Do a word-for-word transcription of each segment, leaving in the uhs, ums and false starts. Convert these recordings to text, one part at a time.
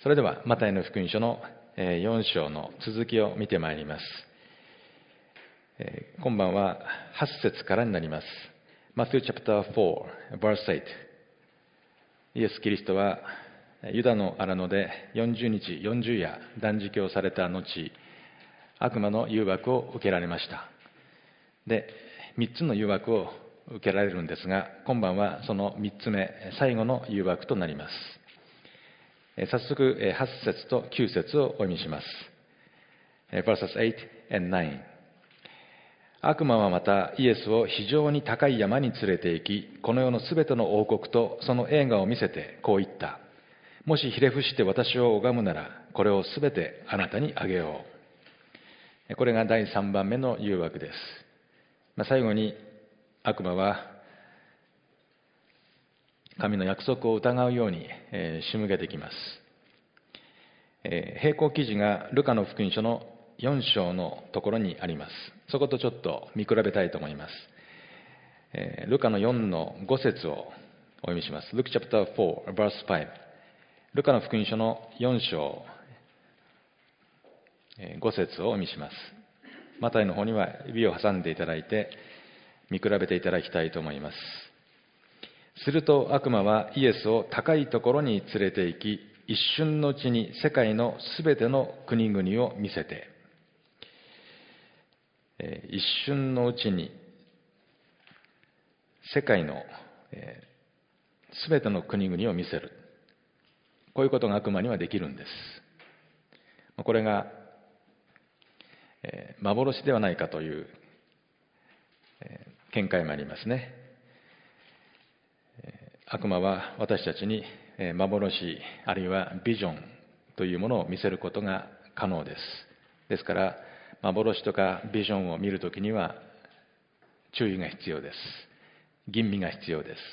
それではマタイの福音書のよん章の続きを見てまいります。今晩ははち節からになります。Matthew chapter four, verse eight。 イエス・キリストはユダの荒野でよんじゅうにちよんじゅう夜断食をされた後、悪魔の誘惑を受けられました。で、みっつの誘惑を受けられるんですが、今晩はそのみっつめ、最後の誘惑となります。早速はち節ときゅう節をお読みします。verses eight and nine。 悪魔はまたイエスを非常に高い山に連れて行き、この世のすべての王国とその栄華を見せてこう言った。もしひれ伏して私を拝むなら、これをすべてあなたにあげよう。これがだいさんばんめの誘惑です。まあ、最後に悪魔は神の約束を疑うように、えー、仕向けてきます。えー、並行記事がルカの福音書のよん章のところにあります。そことちょっと見比べたいと思います。えー、ルカのよんのご節をお読みします。Luke chapter four, verse five。 ルカの福音書のよん章ご節をお読みします。マタイの方には指を挟んでいただいて見比べていただきたいと思います。すると悪魔はイエスを高いところに連れて行き、一瞬のうちに世界のすべての国々を見せて、一瞬のうちに世界のすべての国々を見せる。こういうことが悪魔にはできるんです。これが幻ではないかという見解もありますね。悪魔は私たちに幻あるいはビジョンというものを見せることが可能です。ですから幻とかビジョンを見るときには注意が必要です。吟味が必要です。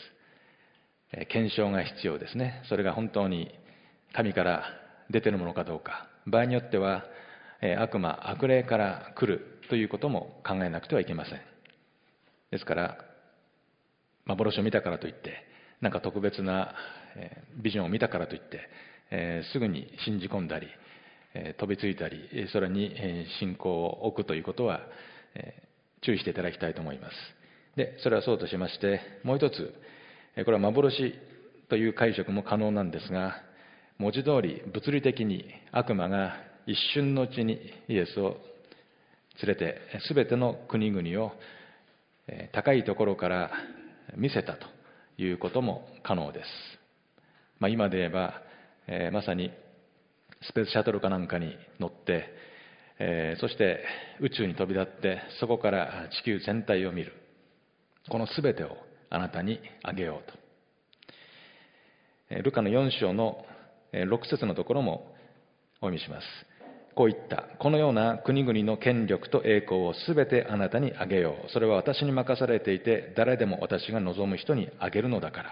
検証が必要ですね。それが本当に神から出ているものかどうか、場合によっては悪魔、悪霊から来るということも考えなくてはいけません。ですから幻を見たからといってなんか特別なビジョンを見たからといって、えー、すぐに信じ込んだり、えー、飛びついたり、それに信仰を置くということは、えー、注意していただきたいと思います。で、それはそうとしまして、もう一つ、これは幻という解釈も可能なんですが、文字通り物理的に悪魔が一瞬のうちにイエスを連れて、すべての国々を高いところから見せたということも可能です。まあ、今で言えば、えー、まさにスペースシャトルかなんかに乗って、えー、そして宇宙に飛び立ってそこから地球全体を見る。このすべてをあなたにあげようと。えー、ルカのよん章のろく節のところもお読みします。こう言った。このような国々の権力と栄光をすべてあなたにあげよう。それは私に任されていて、誰でも私が望む人にあげるのだから。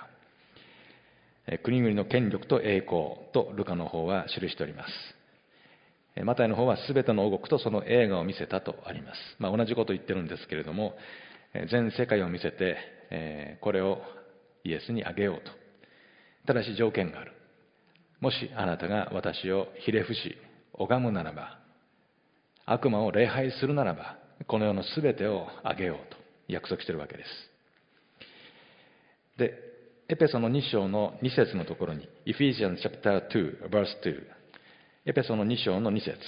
国々の権力と栄光とルカの方は記しております。マタイの方はすべての王国とその栄華を見せたとあります。まあ、同じことを言ってるんですけれども、全世界を見せて、これをイエスにあげようと。ただし条件がある。もしあなたが私をひれ伏し、拝むならば、悪魔を礼拝するならば、この世のすべてをあげようと約束しているわけです。で、エペソのに章のに節のところに、Ephesians chapter two, verse two。エペソのに章のに節。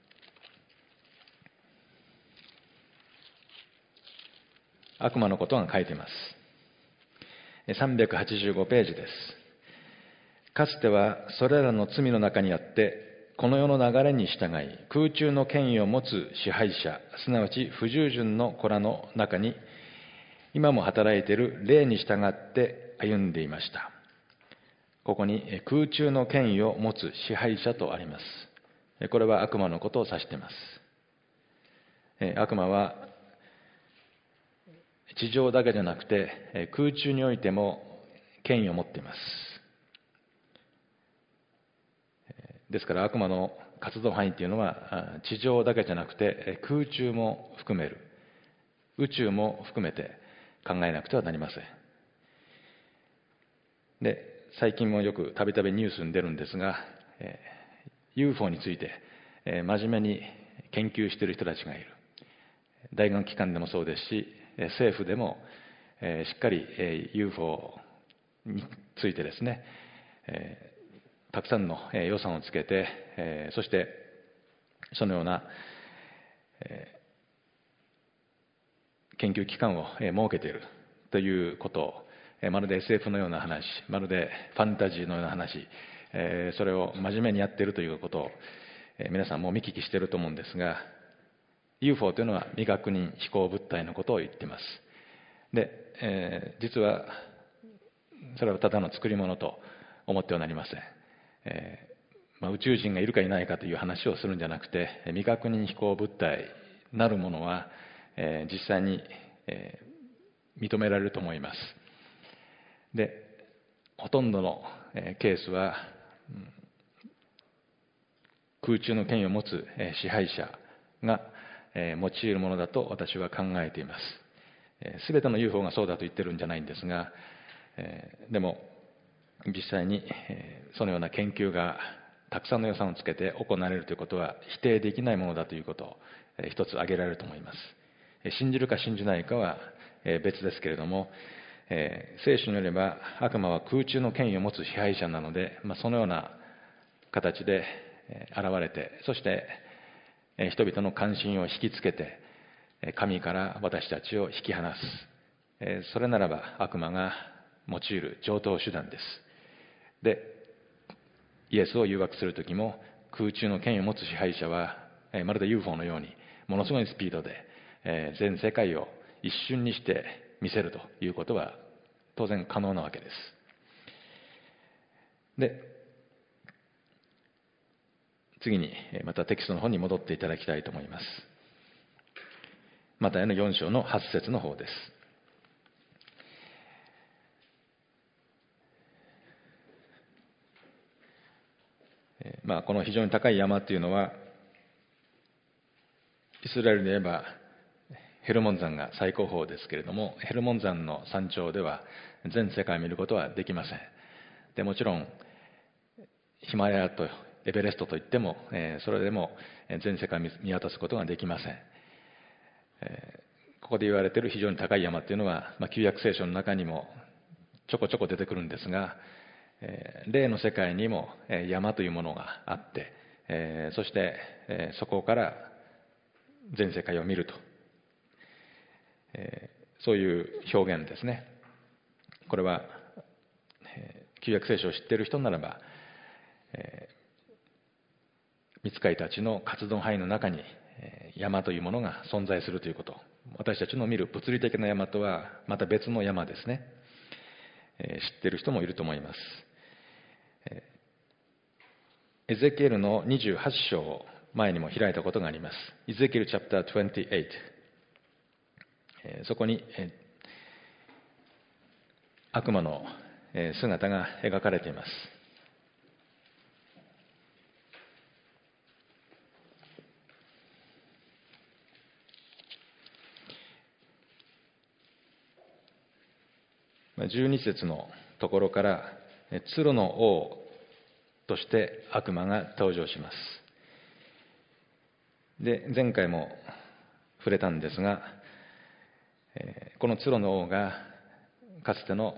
悪魔のことが書いています。さんびゃくはちじゅうごページです。かつてはそれらの罪の中にあって、この世の流れに従い、空中の権威を持つ支配者、すなわち不従順の子らの中に、今も働いている霊に従って歩んでいました。ここに空中の権威を持つ支配者とあります。これは悪魔のことを指しています。悪魔は地上だけじゃなくて空中においても権威を持っています。ですから悪魔の活動範囲というのは地上だけじゃなくて空中も含める、宇宙も含めて考えなくてはなりません。で、最近もよくたびたびニュースに出るんですが、 ユーフォー について、えー、真面目に研究している人たちがいる。大学機関でもそうですし、政府でも、えー、しっかり、えー、ユーフォー についてですね、えー、たくさんの、えー、予算をつけて、えー、そしてそのような、えー、研究機関を、えー、設けているということを、えー、まるで エスエフ のような話、まるでファンタジーのような話、えー、それを真面目にやっているということを、えー、皆さんも見聞きしていると思うんですが、ユーフォー というのは未確認飛行物体のことを言っています。で、えー、実はそれはただの作り物と思ってはなりません。えーまあ、宇宙人がいるかいないかという話をするんじゃなくて、未確認飛行物体なるものは、えー、実際に、えー、認められると思います。で、ほとんどの、えー、ケースは、うん、空中の権威を持つ、えー、支配者がえー、用いるものだと私は考えています。すべての ユーフォー がそうだと言ってるんじゃないんですが、えー、でも実際に、えー、そのような研究がたくさんの予算をつけて行われるということは否定できないものだということを、えー、一つ挙げられると思います。信じるか信じないかは、えー、別ですけれども、えー、聖書によれば悪魔は空中の権威を持つ支配者なので、まあ、そのような形で、えー、現れて、そして人々の関心を引きつけて神から私たちを引き離す。それならば悪魔が用いる常套手段です。で、イエスを誘惑するときも空中の権威を持つ支配者はまるで ユーフォー のようにものすごいスピードで全世界を一瞬にして見せるということは当然可能なわけです。で、次にまたテキストの方に戻っていただきたいと思います。マタイのよん章のはち節の方です。まあ、この非常に高い山というのは、イスラエルで言えばヘルモン山が最高峰ですけれども、ヘルモン山の山頂では全世界を見ることはできません。でもちろんヒマラヤとエベレストといっても、えー、それでも全世界を見渡すことができません。えー、ここで言われている非常に高い山というのは、まあ、旧約聖書の中にもちょこちょこ出てくるんですが、えー、霊の世界にも山というものがあって、えー、そして、えー、そこから全世界を見ると、えー、そういう表現ですね。これは、えー、旧約聖書を知っている人ならば、えー御使いたちの活動範囲の中に山というものが存在するということ。私たちの見る物理的な山とはまた別の山ですね。知っている人もいると思います。エゼキエルのにじゅうはち章を前にも開いたことがあります。エゼキエルチャプターにじゅうはち。そこに悪魔の姿が描かれています。じゅうに節のところから、鶴の王として悪魔が登場します。で、前回も触れたんですが、この鶴の王がかつての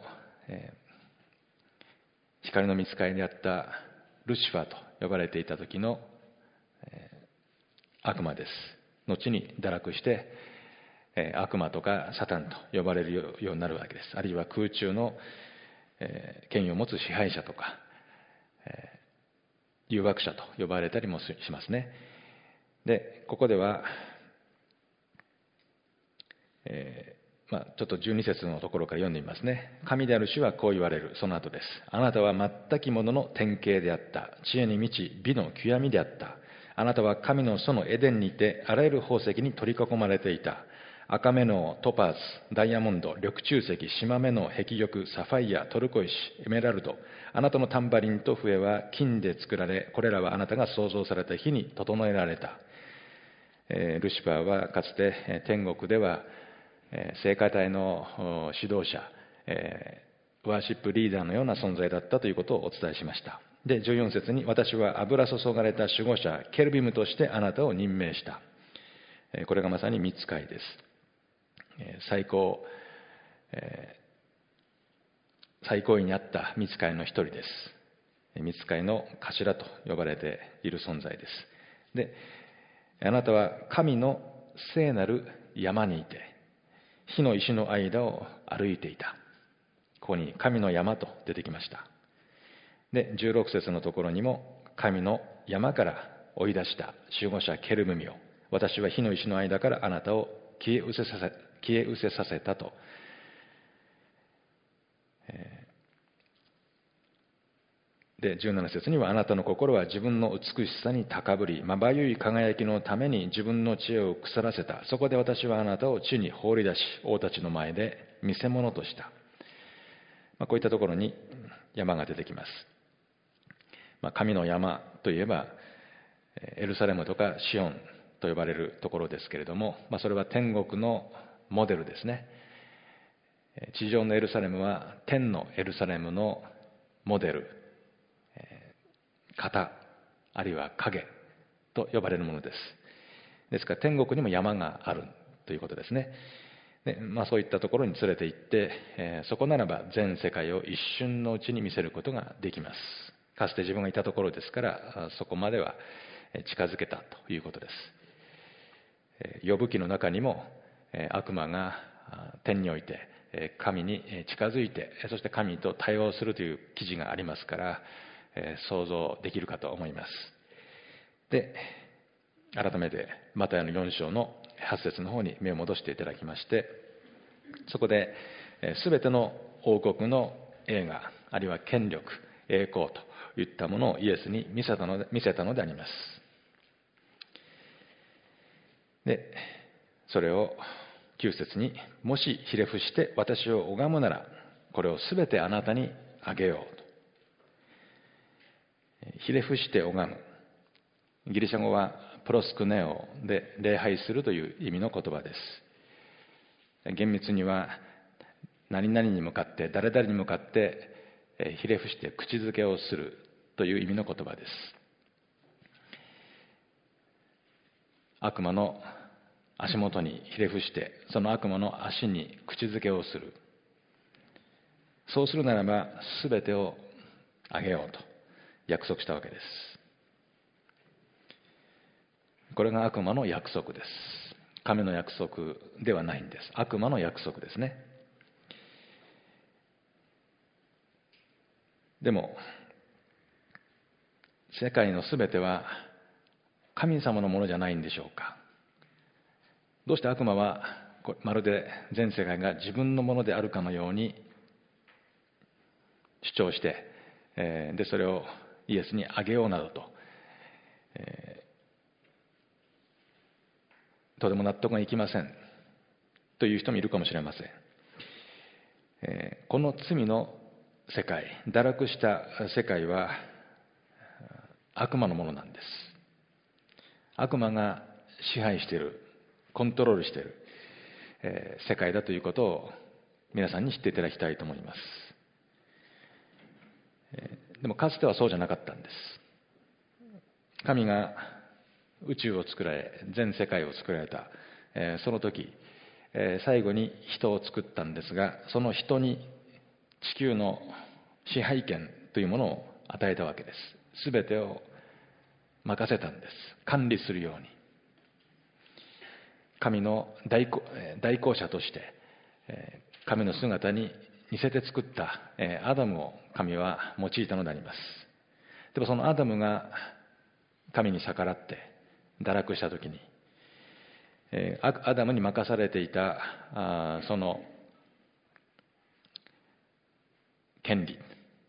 光の御使いであったルシファーと呼ばれていた時の悪魔です。後に堕落して悪魔とかサタンと呼ばれるようになるわけです。あるいは空中の権威を持つ支配者とか誘惑者と呼ばれたりもしますね。で、ここでは、えーまあ、ちょっとじゅうに節のところから読んでみますね。神である主はこう言われる。その後です。あなたは全きものの典型であった。知恵に満ち美の極みであった。あなたは神の園のエデンにてあらゆる宝石に取り囲まれていた。赤目のトパーズ、ダイヤモンド、緑中石、縞目の碧玉、サファイア、トルコ石、エメラルド。あなたのタンバリンと笛は金で作られ、これらはあなたが創造された日に整えられた。えー、ルシファーはかつて天国では、えー、聖歌隊の指導者、えー、ワーシップリーダーのような存在だったということをお伝えしました。 で、じゅうよん節に、私は油注がれた守護者、ケルビムとしてあなたを任命した。これがまさに御使いです。最高、えー、最高位にあった御使いの一人です。御使いの頭と呼ばれている存在です。で、あなたは神の聖なる山にいて、火の石の間を歩いていた。ここに神の山と出てきました。で、じゅうろく節のところにも、神の山から追い出した守護者ケルビムよ、私は火の石の間からあなたを消え失せさせ、消え失せさせたと、えー、で、じゅうなな節には、あなたの心は自分の美しさに高ぶり、まばゆい輝きのために自分の知恵を腐らせた。そこで私はあなたを地に放り出し、王たちの前で見せ物とした。まあ、こういったところに山が出てきます。まあ、神の山といえば、エルサレムとかシオンと呼ばれるところですけれども、まあ、それは天国のモデルですね。地上のエルサレムは天のエルサレムのモデル、型、あるいは影と呼ばれるものです。ですから天国にも山があるということですね。で、まあ、そういったところに連れて行って、えー、そこならば全世界を一瞬のうちに見せることができます。かつて自分がいたところですから、そこまでは近づけたということです。ヨブ記の中にも悪魔が天において神に近づいて、そして神と対話をするという記事がありますから、想像できるかと思います。で、改めてマタイのよん章のはち節の方に目を戻していただきまして、そこで全ての王国の栄華、あるいは権力、栄光といったものをイエスに見せたので、見せたのであります。で、それをきゅう節に、もしひれ伏して私を拝むなら、これをすべてあなたにあげようと。ひれ伏して拝む。ギリシャ語はプロスクネオで礼拝するという意味の言葉です。厳密には何々に向かって、誰々に向かってひれ伏して口づけをするという意味の言葉です。悪魔の足元にひれ伏して、その悪魔の足に口づけをする。そうするならば、すべてをあげようと約束したわけです。これが悪魔の約束です。神の約束ではないんです。悪魔の約束ですね。でも、世界のすべては神様のものじゃないんでしょうか。どうして悪魔はまるで全世界が自分のものであるかのように主張して、えー、でそれをイエスにあげようなどと、えー、とても納得がいきませんという人もいるかもしれません。えー、この罪の世界、堕落した世界は悪魔のものなんです。悪魔が支配している、コントロールしている、えー、世界だということを皆さんに知っていただきたいと思います。えー、でもかつてはそうじゃなかったんです。神が宇宙を作られ、全世界を作られた、えー、その時、えー、最後に人を作ったんですが、その人に地球の支配権というものを与えたわけです。すべてを任せたんです。管理するように。神の代行、代行者として、神の姿に似せて作ったアダムを神は用いたのであります。でもそのアダムが神に逆らって堕落したときに、アダムに任されていたその権利、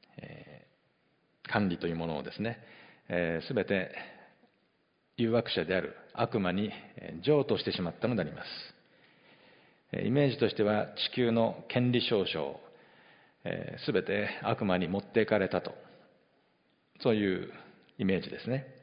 管理というものをですね、すべて誘惑者である悪魔に譲渡してしまったのであります。イメージとしては地球の権利証書をすべて悪魔に持っていかれたと、そういうイメージですね。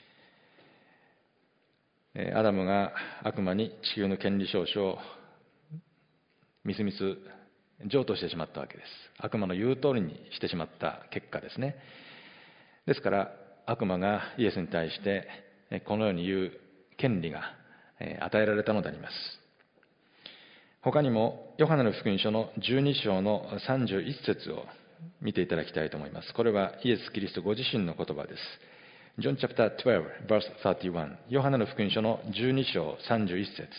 アダムが悪魔に地球の権利証書をみすみす譲渡してしまったわけです。悪魔の言う通りにしてしまった結果ですね。 ですから悪魔がイエスに対してこのように言う権利が与えられたのであります。他にもヨハネの福音書のじゅうに章のさんじゅういち節を見ていただきたいと思います。これはイエス・キリストご自身の言葉です。John chapter twelve, verse thirty-one。ヨハネの福音書のじゅうに章さんじゅういち節。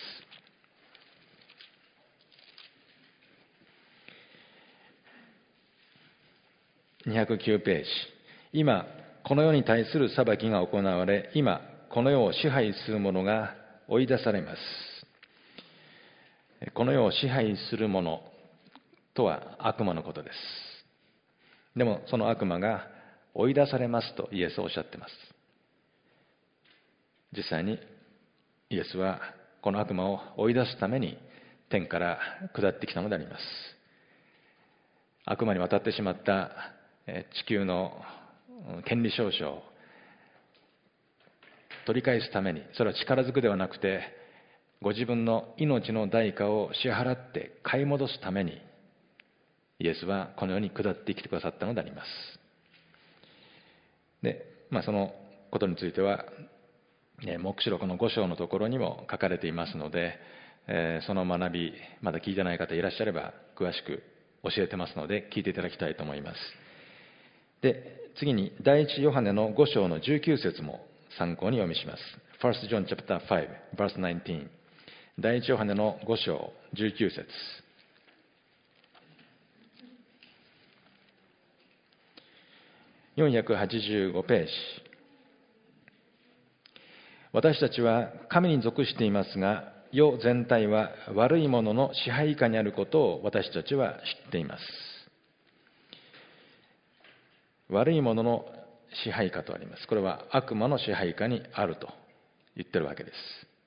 にひゃくきゅうページ。今、この世に対する裁きが行われ、今、この世を支配する者が追い出されます。この世を支配する者とは悪魔のことです。でもその悪魔が追い出されますとイエスはおっしゃっています。実際にイエスはこの悪魔を追い出すために天から下ってきたのであります。悪魔に渡ってしまった地球の権利証書を取り返すために、それは力ずくではなくてご自分の命の代価を支払って買い戻すためにイエスはこの世に下ってきてくださったのであります。で、まあ、そのことについては黙示録のご章のところにも書かれていますので、えー、その学びまだ聞いてない方いらっしゃれば詳しく教えてますので聞いていただきたいと思います。で、次に第一ヨハネのご章のじゅうきゅう節も参考に読みします。ファースト John chapter five, verse nineteen。第一ヨハネのご章じゅうきゅう節。よんひゃくはちじゅうごページ。私たちは神に属していますが、世全体は悪いものの支配下にあることを私たちは知っています。悪いものの支配下とあります。これは悪魔の支配下にあると言ってるわけです。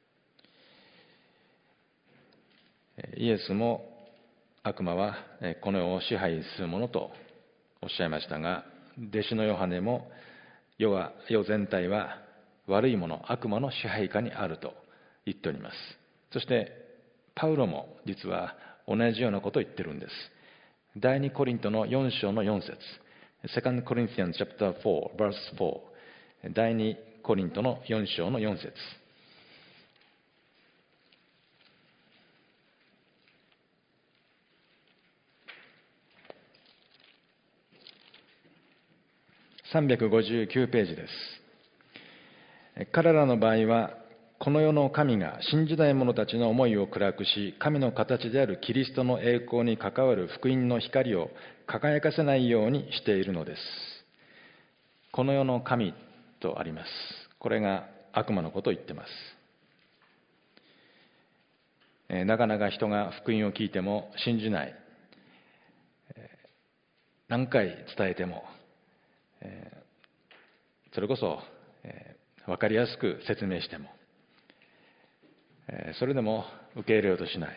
イエスも悪魔はこの世を支配するものとおっしゃいましたが、弟子のヨハネも世は世全体は悪いもの、悪魔の支配下にあると言っております。そしてパウロも実は同じようなことを言ってるんです。第二コリントのよん章のよん節。セカンド Corinthians chapter four, verse four。第二コリントのよん章のよん節。さんびゃくごじゅうきゅうページです。彼らの場合は、この世の神が信じない者たちの思いを暗くし、神の形であるキリストの栄光に関わる福音の光を輝かせないようにしているのです。この世の神とあります。これが悪魔のことを言っています。えー、なかなか人が福音を聞いても信じない。えー、何回伝えても、えー、それこそ、えー、分かりやすく説明しても、えー、それでも受け入れようとしない。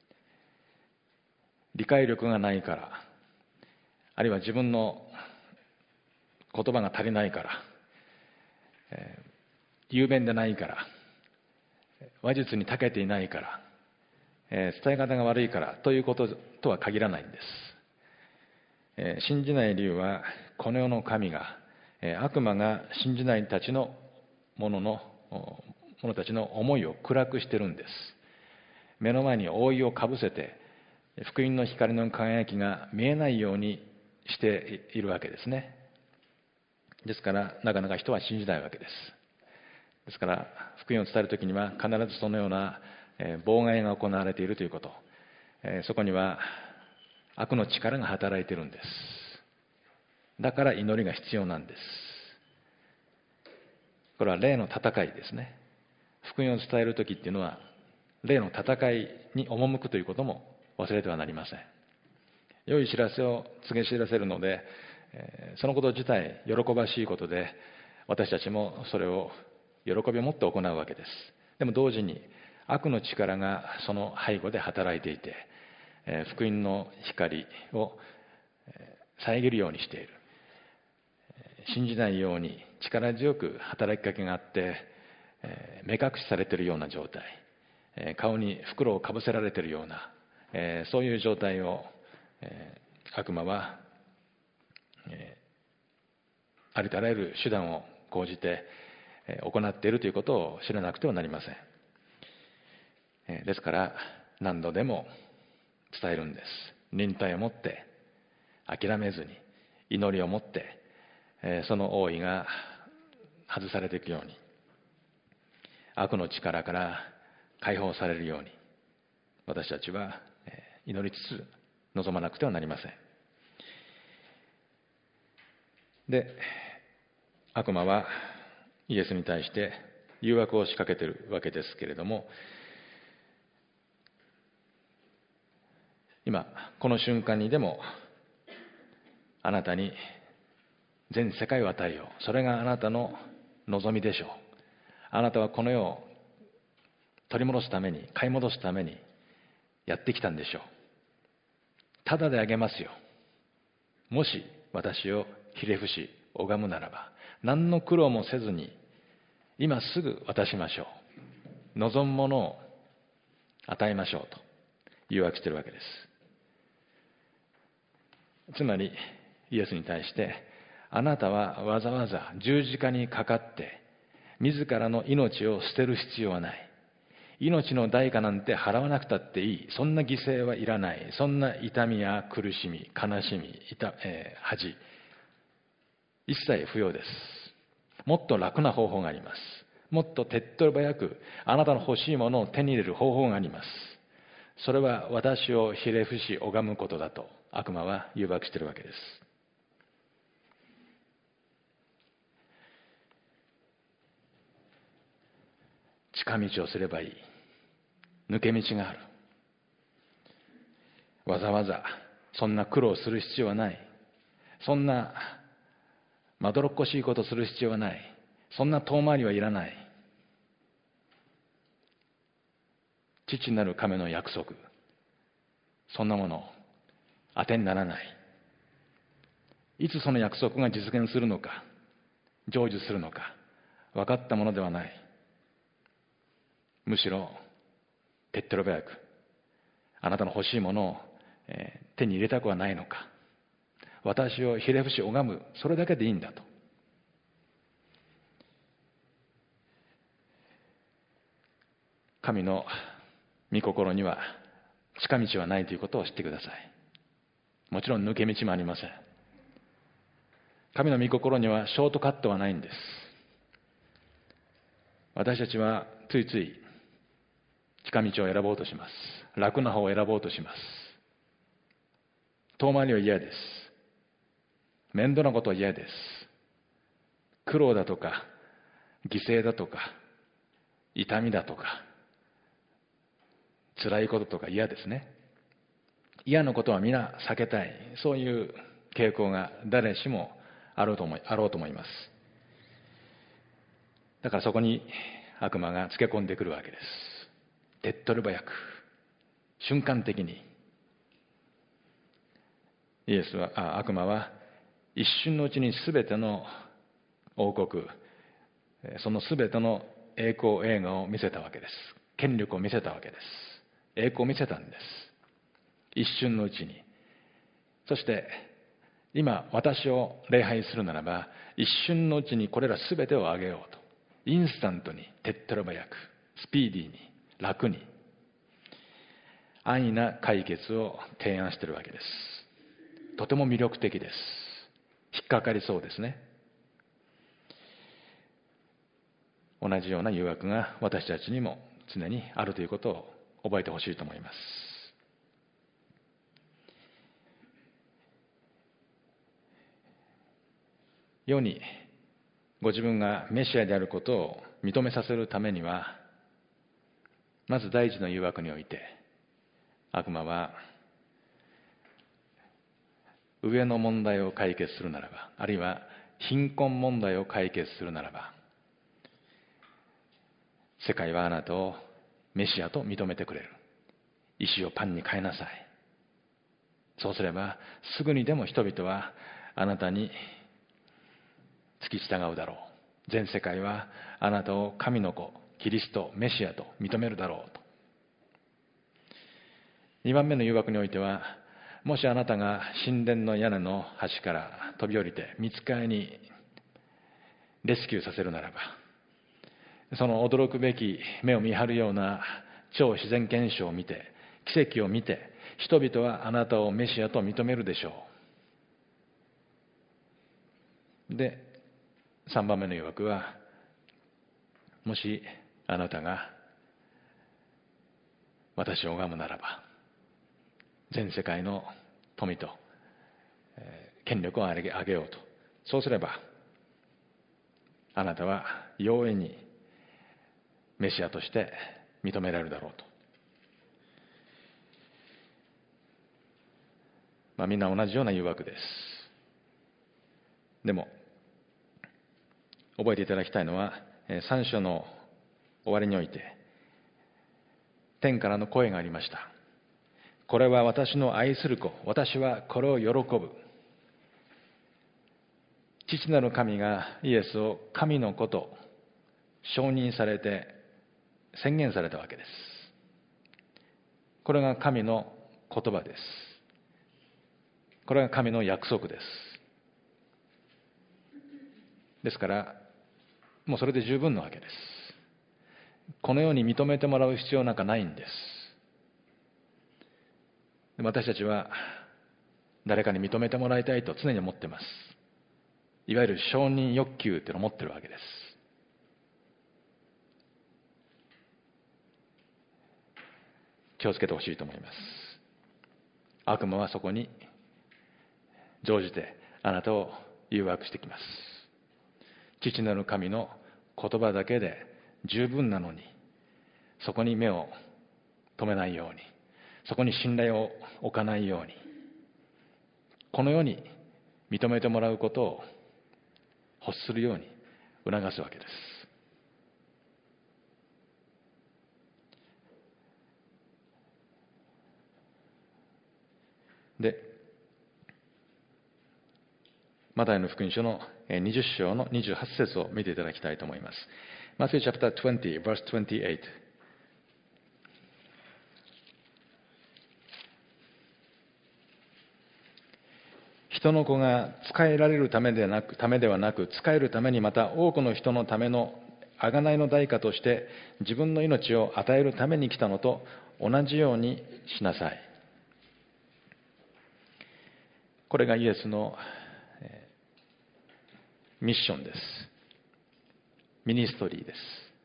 理解力がないから、あるいは自分の言葉が足りないから、えー、雄弁でないから、話術に長けていないから、えー、伝え方が悪いからということとは限らないんです。えー、信じない理由は、この世の神が、えー、悪魔が信じないたちの者の者たちの思いを暗くしてるんです。目の前に覆いをかぶせて、福音の光の輝きが見えないようにしているわけですね。ですからなかなか人は信じないわけです。ですから福音を伝えるときには必ずそのような妨害が行われているということ、そこには悪の力が働いているんです。だから祈りが必要なんです。これは霊の戦いですね。福音を伝えるときっていうのは霊の戦いに赴くということも忘れてはなりません。良い知らせを告げ知らせるので、そのこと自体喜ばしいことで、私たちもそれを喜びを持って行うわけです。でも同時に悪の力がその背後で働いていて、福音の光を遮るようにしている。信じないように力強く働きかけがあって、目隠しされているような状態、顔に袋をかぶせられているような、そういう状態を悪魔はありとあらゆる手段を講じて行っているということを知らなくてはなりません。ですから何度でも伝えるんです。忍耐を持って諦めずに、祈りを持ってその覆いが外されていくように、悪の力から解放されるように、私たちは祈りつつ望まなくてはなりません。で、悪魔はイエスに対して誘惑を仕掛けているわけですけれども、今この瞬間にでもあなたに全世界を与えよう、それがあなたの望みでしょう。あなたはこの世を取り戻すために、買い戻すためにやってきたんでしょう。ただであげますよ。もし私をひれ伏し拝むならば、何の苦労もせずに今すぐ渡しましょう。望むものを与えましょうと誘惑しているわけです。つまりイエスに対して、あなたはわざわざ十字架にかかって自らの命を捨てる必要はない。命の代価なんて払わなくたっていい。そんな犠牲はいらない。そんな痛みや苦しみ、悲しみ、痛えー、恥、一切不要です。もっと楽な方法があります。もっと手っ取り早くあなたの欲しいものを手に入れる方法があります。それは私をひれ伏し拝むことだと悪魔は誘惑しているわけです。近道をすればいい。抜け道がある。わざわざそんな苦労する必要はない。そんなまどろっこしいことをする必要はない。そんな遠回りはいらない。父なる神の約束、そんなもの当てにならない。いつその約束が実現するのか、成就するのか分かったものではない。むしろ手っ取り早くあなたの欲しいものを、えー、手に入れたくはないのか。私をひれ伏し拝む、それだけでいいんだと。神の御心には近道はないということを知ってください。もちろん抜け道もありません。神の御心にはショートカットはないんです。私たちはついつい近道を選ぼうとします。楽な方を選ぼうとします。遠回りは嫌です。面倒なことは嫌です。苦労だとか犠牲だとか痛みだとか辛いこととか嫌ですね。嫌なことは皆避けたい。そういう傾向が誰しもあろうと思い、あろうと思います。だからそこに悪魔がつけ込んでくるわけです。手っ取り早く、瞬間的に。イエスは、あ、悪魔は一瞬のうちにすべての王国、そのすべての栄光栄華を見せたわけです。権力を見せたわけです。栄光を見せたんです。一瞬のうちに。そして今私を礼拝するならば、一瞬のうちにこれらすべてをあげようと。インスタントに、手っ取り早く、スピーディーに、楽に、安易な解決を提案しているわけです。とても魅力的です。引っかかりそうですね。同じような誘惑が私たちにも常にあるということを覚えてほしいと思います。世にご自分がメシアであることを認めさせるためには、まず第一の誘惑において悪魔は上の問題を解決するならば、あるいは貧困問題を解決するならば、世界はあなたをメシアと認めてくれる。石をパンに変えなさい。そうすればすぐにでも人々はあなたに付き従うだろう。全世界はあなたを神の子、キリスト、メシアと認めるだろうと。にばんめの誘惑においては、もしあなたが神殿の屋根の端から飛び降りて御使いにレスキューさせるならば、その驚くべき目を見張るような超自然現象を見て、奇跡を見て、人々はあなたをメシアと認めるでしょう。で、さんばんめの誘惑は、もしあなたが私を拝むならば、全世界の富と、えー権力を上げ上げようと。そうすれば、あなたは容易にメシアとして認められるだろうと。まあ、みんな同じような誘惑です。でも、覚えていただきたいのは、さん章の終わりにおいて、天からの声がありました。これは私の愛する子、私はこれを喜ぶ。父なる神がイエスを神の子と承認されて宣言されたわけです。これが神の言葉です。これが神の約束です。ですから、もうそれで十分なわけです。このように認めてもらう必要なんかないんです。私たちは誰かに認めてもらいたいと常に思っています。いわゆる承認欲求というのを持っているわけです。気をつけてほしいと思います。悪魔はそこに乗じてあなたを誘惑してきます。父なる神の言葉だけで十分なのに、そこに目を留めないように、そこに信頼を置かないように、このように認めてもらうことを欲するように促すわけです。で、マタイの福音書のにじゅっ章のにじゅうはち節を見ていただきたいと思います。Matthew chapter twenty, verse twenty-eight。人の子が仕えられるためでなく、ためではなく、仕えるために、また多くの人のための贖いの代価として自分の命を与えるために来たのと同じようにしなさい。これがイエスのミッションです。ミニストリーです。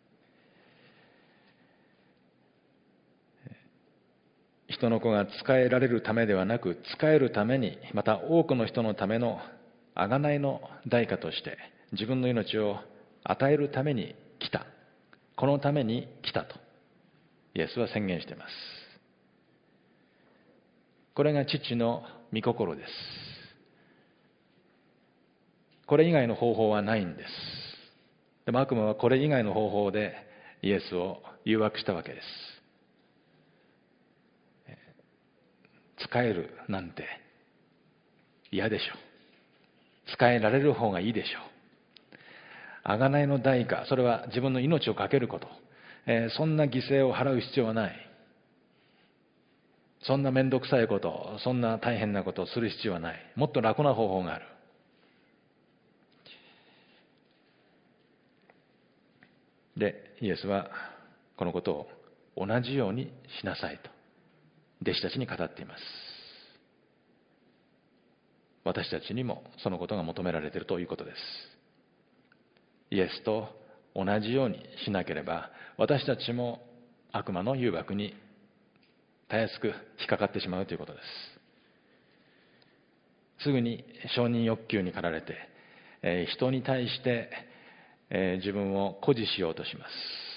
人の子が仕えられるためではなく、仕えるために、また多くの人のための贖いの代価として自分の命を与えるために来た。このために来たとイエスは宣言しています。これが父の御心です。これ以外の方法はないんです。でも悪魔はこれ以外の方法でイエスを誘惑したわけです。仕えるなんて嫌でしょう。仕えられる方がいいでしょう。贖いの代価、それは自分の命を懸けること、えー、そんな犠牲を払う必要はない。そんな面倒くさいこと、そんな大変なことをする必要はない。もっと楽な方法がある。で、イエスはこのことを同じようにしなさいと弟子たちに語っています。私たちにもそのことが求められているということです。イエスと同じようにしなければ、私たちも悪魔の誘惑にたやすく引っかかってしまうということです。すぐに承認欲求に駆られて、えー、人に対して、えー、自分を誇示しようとします。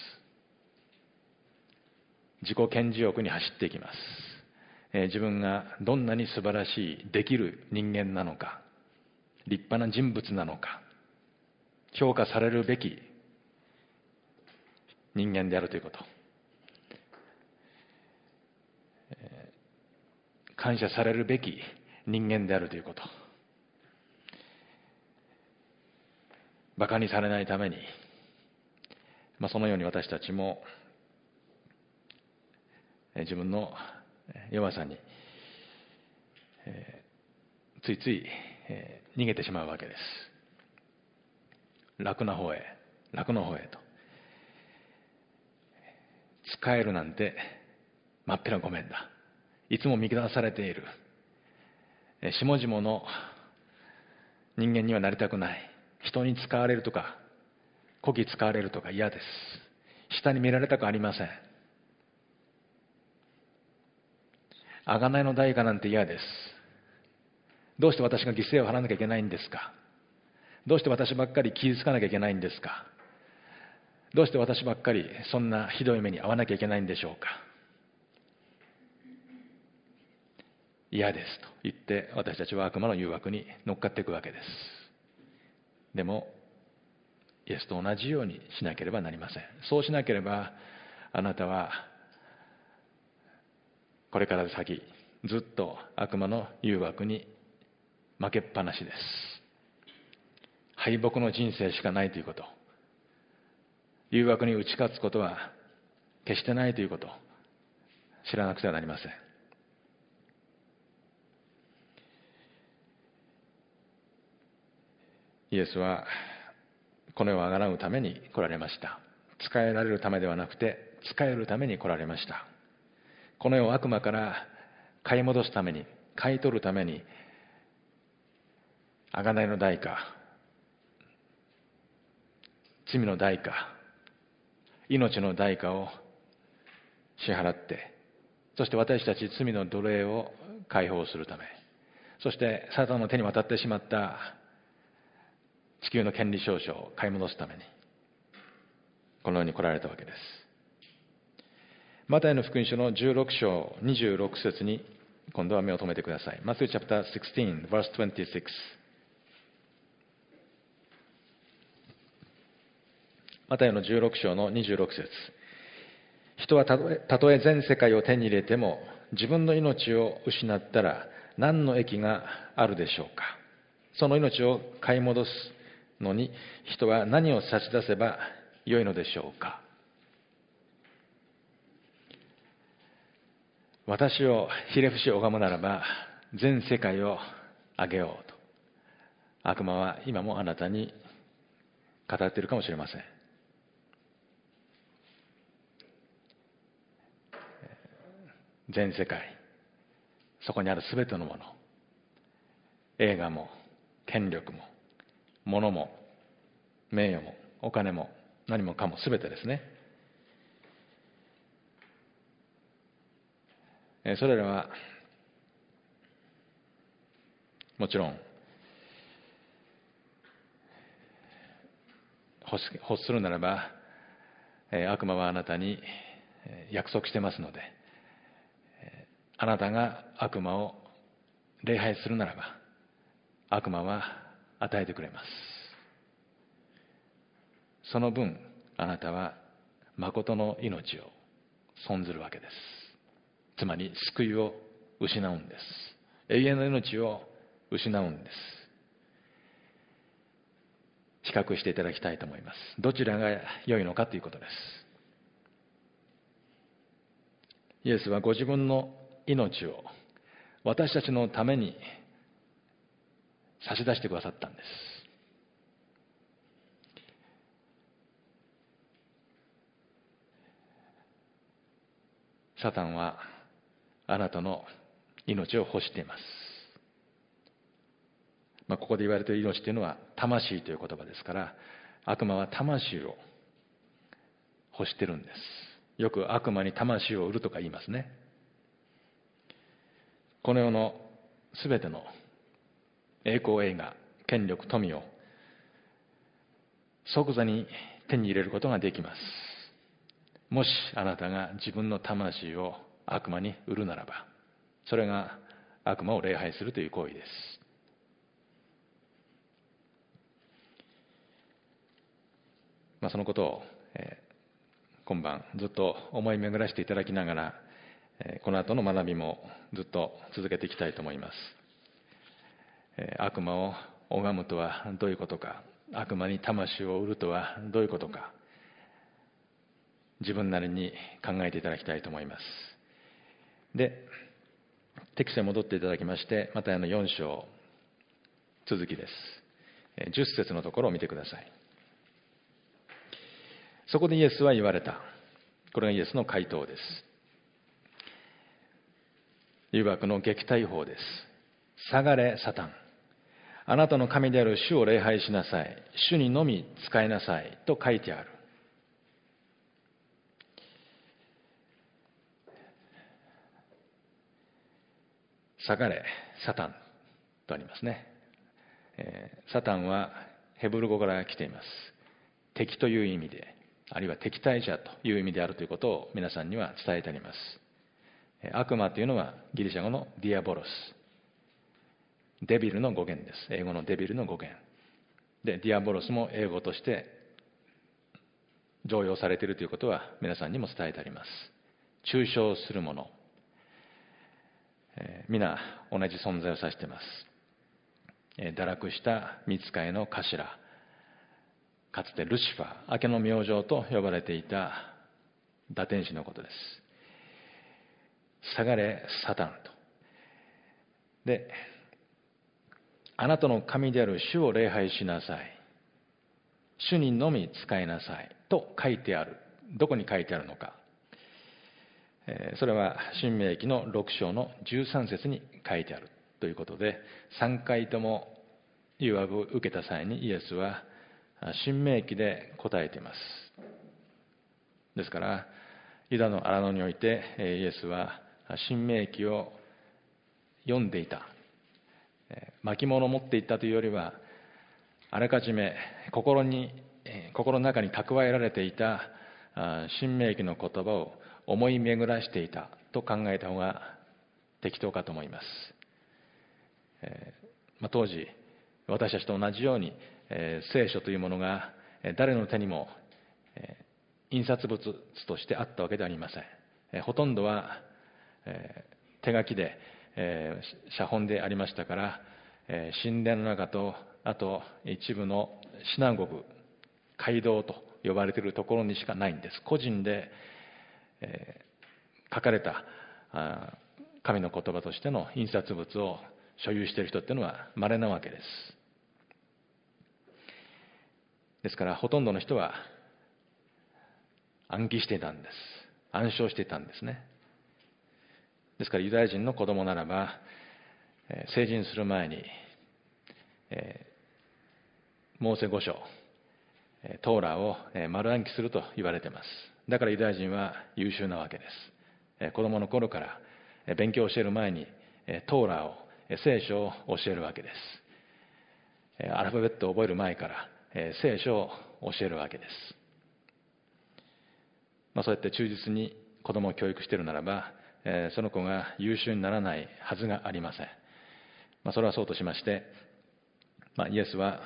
自己顕示欲に走っていきます。えー、自分がどんなに素晴らしい、できる人間なのか、立派な人物なのか、評価されるべき人間であるということ、えー、感謝されるべき人間であるということ、馬鹿にされないために、まあ、そのように私たちも自分の弱さに、えー、ついつい、えー、逃げてしまうわけです。 楽な方へ、楽の方へと。使えるなんてまっぴらごめんだ。いつも見下されている。下々の人間にはなりたくない。人に使われるとか、こき使われるとか嫌です。下に見られたくありません。贖いの代価なんて嫌です。どうして私が犠牲を払わなきゃいけないんですか。どうして私ばっかり傷つかなきゃいけないんですか。どうして私ばっかりそんなひどい目に遭わなきゃいけないんでしょうか。嫌ですと言って私たちは悪魔の誘惑に乗っかっていくわけです。でもイエスと同じようにしなければなりません。そうしなければあなたはこれから先ずっと悪魔の誘惑に負けっぱなしです。敗北の人生しかないということ、誘惑に打ち勝つことは決してないということを知らなくてはなりません。イエスはこの世をあがなうために来られました。仕えられるためではなくて仕えるために来られました。この世を悪魔から買い戻すために、買い取るために、贖いの代価、罪の代価、命の代価を支払って、そして私たち罪の奴隷を解放するため、そしてサタンの手に渡ってしまった地球の権利証書を買い戻すために、この世に来られたわけです。マタイの福音書のじゅうろく章にじゅうろく節に今度は目を留めてください。マタイ チャプターじゅうろく verse にじゅうろく。マタイのじゅうろく章のにじゅうろく節。人はたとえ、たとえ全世界を手に入れても自分の命を失ったら何の益があるでしょうか。その命を買い戻すのに人は何を差し出せばよいのでしょうか。私をひれ伏し拝むならば全世界をあげようと悪魔は今もあなたに語っているかもしれません。全世界、そこにあるすべてのもの、映画も権力も物も名誉もお金も何もかもすべてですね。それらはもちろん欲するならば悪魔はあなたに約束してますので、あなたが悪魔を礼拝するならば悪魔は与えてくれます。その分あなたは誠の命を損ずるわけです。つまり救いを失うんです。永遠の命を失うんです。比較していただきたいと思います。どちらが良いのかということです。イエスはご自分の命を私たちのために差し出してくださったんです。サタンはあなたの命を欲しています。まあ、ここで言われている命というのは魂という言葉ですから、悪魔は魂を欲してるんです。よく悪魔に魂を売るとか言いますね。この世のすべての栄光、栄華、権力、富を即座に手に入れることができます。もしあなたが自分の魂を悪魔に売るならば、それが悪魔を礼拝するという行為です。まあ、そのことを、えー、今晩ずっと思い巡らせていただきながら、えー、この後の学びもずっと続けていきたいと思います。えー、悪魔を拝むとはどういうことか、悪魔に魂を売るとはどういうことか、自分なりに考えていただきたいと思います。で、テキストに戻っていただきまして、マタイのよん章、続きです。じゅっ節のところを見てください。 そこでイエスは言われた。これがイエスの回答です。誘惑の撃退法です。下がれ、サタン。あなたの神である主を礼拝しなさい。主にのみ仕えなさい。と書いてある。下がれ、サタンとありますね。えー、サタンはヘブル語から来ています。敵という意味で、あるいは敵対者という意味であるということを皆さんには伝えてあります。悪魔というのはギリシャ語のディアボロス。デビルの語源です。英語のデビルの語源。で、ディアボロスも英語として常用されているということは皆さんにも伝えてあります。中傷するもの。えー、皆同じ存在を指しています。えー、堕落した御使いの頭。かつてルシファー、明けの明星と呼ばれていた堕天使のことです。下がれ、サタンと。で、あなたの神である主を礼拝しなさい。主にのみ仕えなさい。と書いてある。どこに書いてあるのか。それは、申命記のろく章のじゅうさん節に書いてあるということで、さんかいとも誘惑を受けた際にイエスは、申命記で答えています。ですから、ユダの荒野において、イエスは申命記を読んでいた。巻物を持っていったというよりは、あらかじめ心に、心の中に蓄えられていた申命記の言葉を思い巡らしていたと考えた方が適当かと思います。えーまあ、当時、私たちと同じように、えー、聖書というものが誰の手にも、えー、印刷物としてあったわけではありません。えー、ほとんどは、えー、手書きで、えー、写本でありましたから、えー、神殿の中と、あと一部のシナゴグ、街道と呼ばれているところにしかないんです。個人で、えー、書かれたあ神の言葉としての印刷物を所有している人っていうのは稀なわけです。ですからほとんどの人は暗記していたんです。暗唱していたんですね。ですからユダヤ人の子供ならば、えー、成人する前に、えー、モーセ五書、トーラを丸暗記すると言われています。だからユダヤ人は優秀なわけです。子供の頃から勉強を教える前にトーラを、聖書を教えるわけです。アルファベットを覚える前から聖書を教えるわけです。まあ、そうやって忠実に子供を教育しているならば、その子が優秀にならないはずがありません。まあ、それはそうとしまして、まあ、イエスは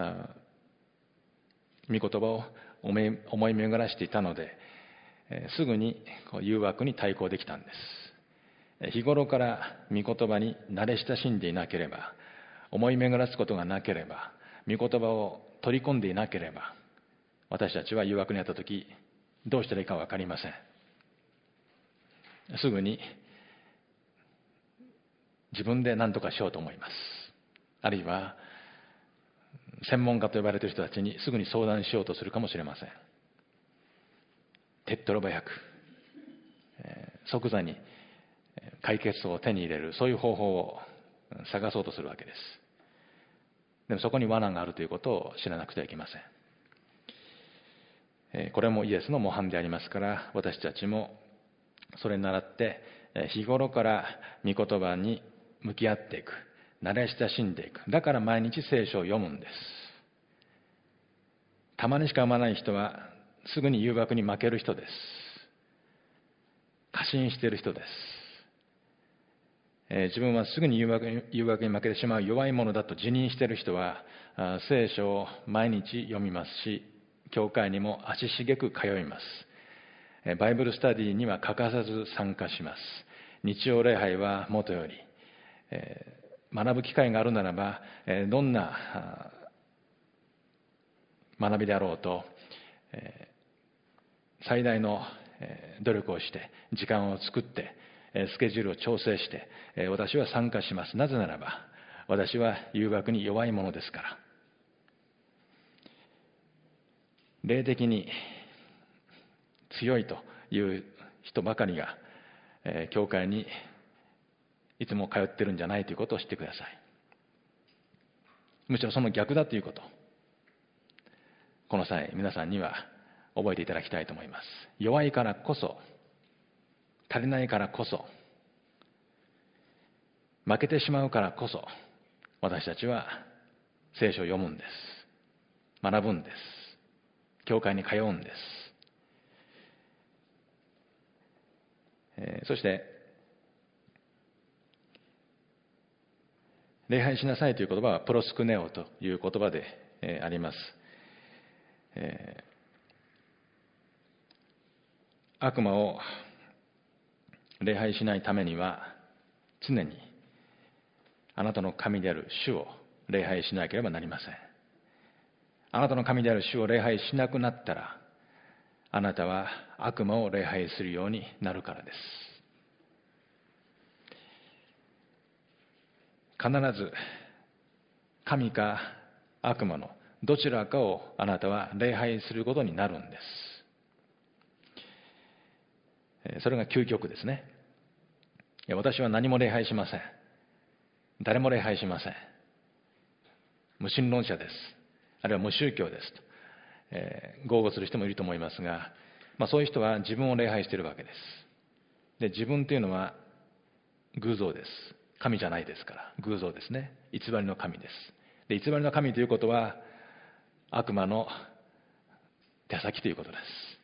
御言葉を思い巡らしていたので、すぐに誘惑に対抗できたんです。日頃から御言葉に慣れ親しんでいなければ、思い巡らすことがなければ、御言葉を取り込んでいなければ、私たちは誘惑にあったとき、どうしたらいいかわかりません。すぐに自分で何とかしようと思います。あるいは、専門家と呼ばれている人たちにすぐに相談しようとするかもしれません。手っ取り早く、えー、即座に解決策を手に入れる、そういう方法を探そうとするわけです。でもそこに罠があるということを知らなくてはいけません。えー、これもイエスの模範でありますから、私たちもそれに倣って日頃から御言葉に向き合っていく、慣れ親しんでいく。だから毎日聖書を読むんです。たまにしか読まない人はすぐに誘惑に負ける人です。過信している人です。えー、自分はすぐに誘惑に、誘惑に負けてしまう弱い者だと自認している人は、聖書を毎日読みますし、教会にも足しげく通います。えー、バイブルスタディには欠かさず参加します。日曜礼拝はもとより、えー学ぶ機会があるならば、どんな学びであろうと、最大の努力をして、時間を作って、スケジュールを調整して、私は参加します。なぜならば、私は誘惑に弱いものですから。霊的に強いという人ばかりが、えー、教会にいつも通ってるんじゃないということを知ってください。むしろその逆だということ、この際皆さんには覚えていただきたいと思います。弱いからこそ、足りないからこそ、負けてしまうからこそ、私たちは聖書を読むんです。学ぶんです。教会に通うんです。えー、そして礼拝しなさいという言葉はプロスクネオという言葉で、えー、あります。えー、悪魔を礼拝しないためには常にあなたの神である主を礼拝しなければなりません。あなたの神である主を礼拝しなくなったら、あなたは悪魔を礼拝するようになるからです。必ず神か悪魔のどちらかをあなたは礼拝することになるんです。それが究極ですね。いや、私は何も礼拝しません。誰も礼拝しません。無神論者です。あるいは無宗教ですと、えー、豪語する人もいると思いますが、まあ、そういう人は自分を礼拝しているわけです。で、自分というのは偶像です。神じゃないですから、偶像ですね。偽りの神です。で、偽りの神ということは悪魔の手先ということです。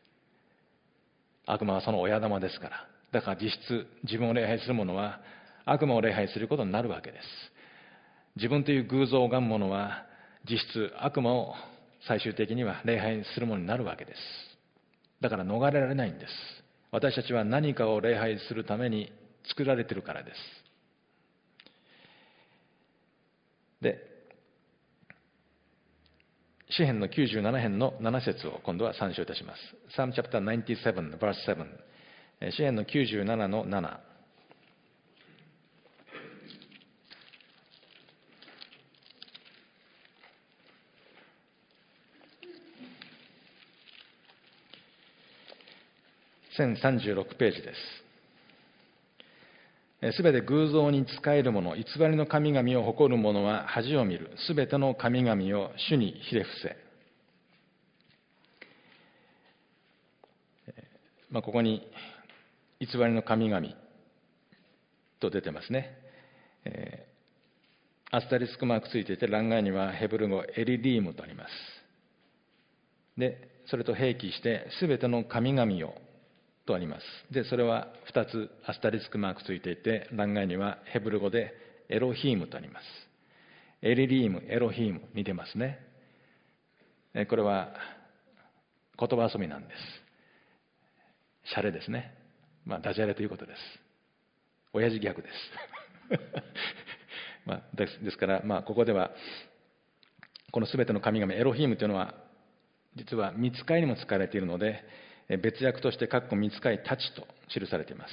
悪魔はその親玉ですから。だから実質自分を礼拝する者は悪魔を礼拝することになるわけです。自分という偶像を拝む者は実質悪魔を最終的には礼拝するものになるわけです。だから逃れられないんです。私たちは何かを礼拝するために作られているからです。で、詩編のきゅうじゅうなな編のなな節を今度は参照いたします。Psalm chapter ninety-seven, verse seven。詩編のきゅうじゅうななのなな。せんさんじゅうろくページです。すべて偶像に仕える者、偽りの神々を誇る者は恥を見る。すべての神々を主にひれ伏せ。まあ、ここに偽りの神々と出てますね。えー、アスタリスクマークついていて、欄外にはヘブル語エリリームとあります。で、それと併記して、すべての神々をとあります。で、それはふたつアスタリスクマークついていて、欄外にはヘブル語でエロヒームとあります。エリリーム、エロヒーム、似てますね。これは言葉遊びなんです。シャレですね。まあ、ダジャレということです。親父ギャグです。まあ、です、ですから、まあ、ここでは、このすべての神々、エロヒームというのは、実は御使いにも使われているので、別訳として、かっこ御使いたちと記されています。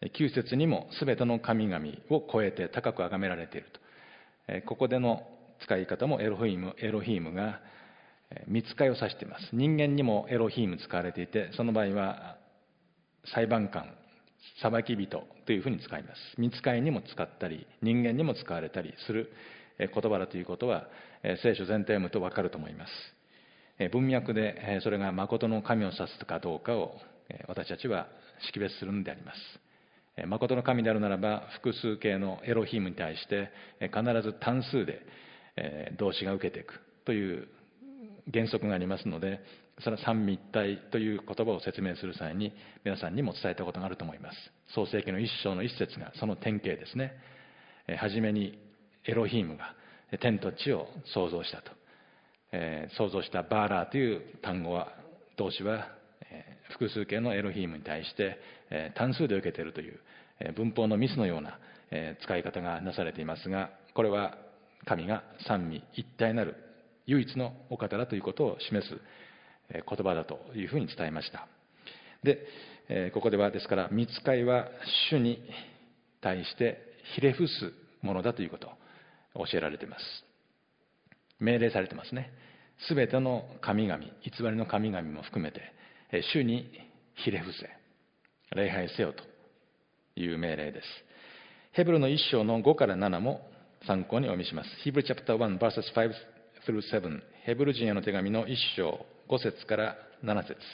きゅう節にも、すべての神々を超えて高く崇められていると。ここでの使い方もエロヒーム、エロヒームが、御使いを指しています。人間にもエロヒーム使われていて、その場合は、裁判官、裁き人というふうに使います。御使いにも使ったり、人間にも使われたりする言葉だということは、聖書全体を読むと分かると思います。文脈でそれが誠の神を指すかどうかを私たちは識別するのであります。誠の神であるならば、複数形のエロヒームに対して必ず単数で動詞が受けていくという原則がありますので、それは三位一体という言葉を説明する際に皆さんにも伝えたことがあると思います。創世記の一章の一節がその典型ですね。はじめにエロヒームが天と地を創造したと。えー、創造したバーラーという単語は、動詞は、えー、複数形のエロヒームに対して、えー、単数で受けているという、えー、文法のミスのような、えー、使い方がなされていますが、これは神が三位一体なる唯一のお方だということを示す、えー、言葉だというふうに伝えました。で、えー、ここではですから、御使いは主に対してひれ伏すものだということを教えられています。命令されてますね。すべての神々、偽りの神々も含めて、 主にひれ伏せ、礼拝せよという命令です。ヘブルの一章のごからななも参考にお読みします。Hebrew chapter one verses five through seven、ヘブル人への手紙の一章ご節からなな節。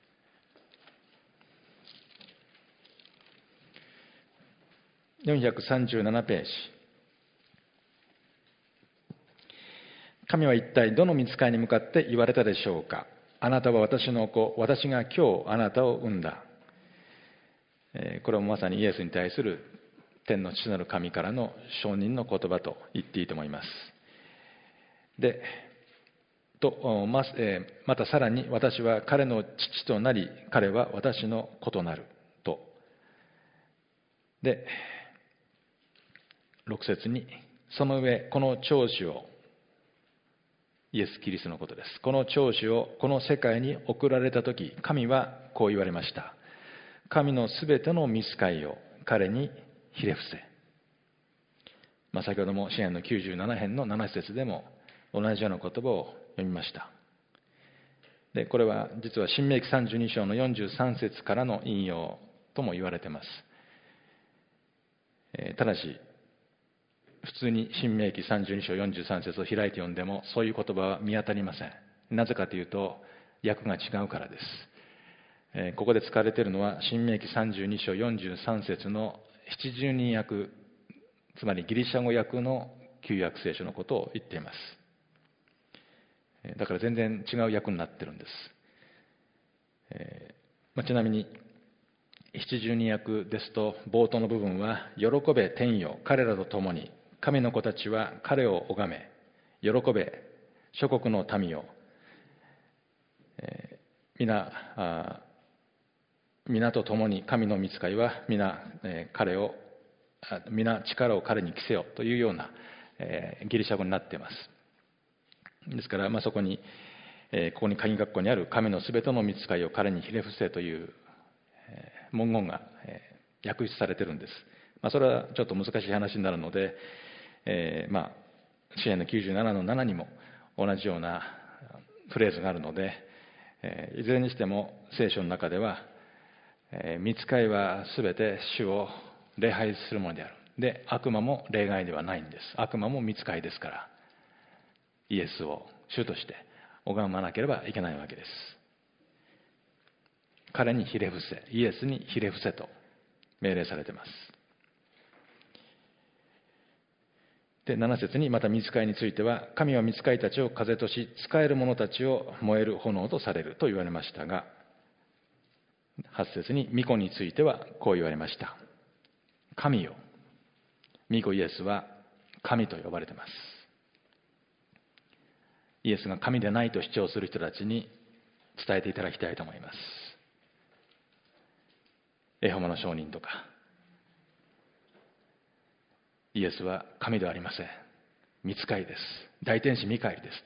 よんひゃくさんじゅうななページ。神は一体どの御使いに向かって言われたでしょうか。あなたは私の子、私が今日あなたを産んだ。これもまさにイエスに対する天の父なる神からの承認の言葉と言っていいと思います。で、とままたさらに、私は彼の父となり、彼は私の子となると。で、ろく節に、その上、この長子を、イエス・キリストのことです。この長子をこの世界に送られたとき、神はこう言われました。神のすべての御使いを彼にひれ伏せ。まあ、先ほども詩篇のきゅうじゅうなな編のなな節でも同じような言葉を読みました。で、これは実は新明記さんじゅうに章のよんじゅうさん節からの引用とも言われています。えー、ただし、普通に新明記さんじゅうに章よんじゅうさん節を開いて読んでもそういう言葉は見当たりません。なぜかというと訳が違うからです。えー、ここで使われているのは新明記さんじゅうに章よんじゅうさん節の七十人訳、つまりギリシャ語訳の旧約聖書のことを言っています。だから全然違う訳になってるんです。えーまあ、ちなみに七十人訳ですと冒頭の部分は喜べ天よ彼らと共に神の子たちは彼を拝め、喜べ諸国の民よ、えー、皆あ皆と共に神の御使いは皆、えー、彼を皆力を彼に着せよというような、えー、ギリシャ語になっています。ですから、まあ、そこに、えー、ここに鍵括弧にある神のすべての御使いを彼にひれ伏せという、えー、文言が、えー、訳出されているんです。まあ、それはちょっと難しい話になるので、えー、まあ詩篇のきゅうじゅうななのななにも同じようなフレーズがあるので、えー、いずれにしても聖書の中では、えー、御使いはすべて主を礼拝するものである。で、悪魔も例外ではないんです。悪魔も御使いですから、イエスを主として拝まなければいけないわけです。彼にひれ伏せ、イエスにひれ伏せと命令されています。で、なな節にまた御使いについては、神は御使いたちを風とし、使える者たちを燃える炎とされると言われましたが、はち節に御子についてはこう言われました。神よ、御子イエスは神と呼ばれています。イエスが神でないと主張する人たちに伝えていただきたいと思います。エホバの証人とか、イエスは神ではありません。御使いです。大天使ミカエルです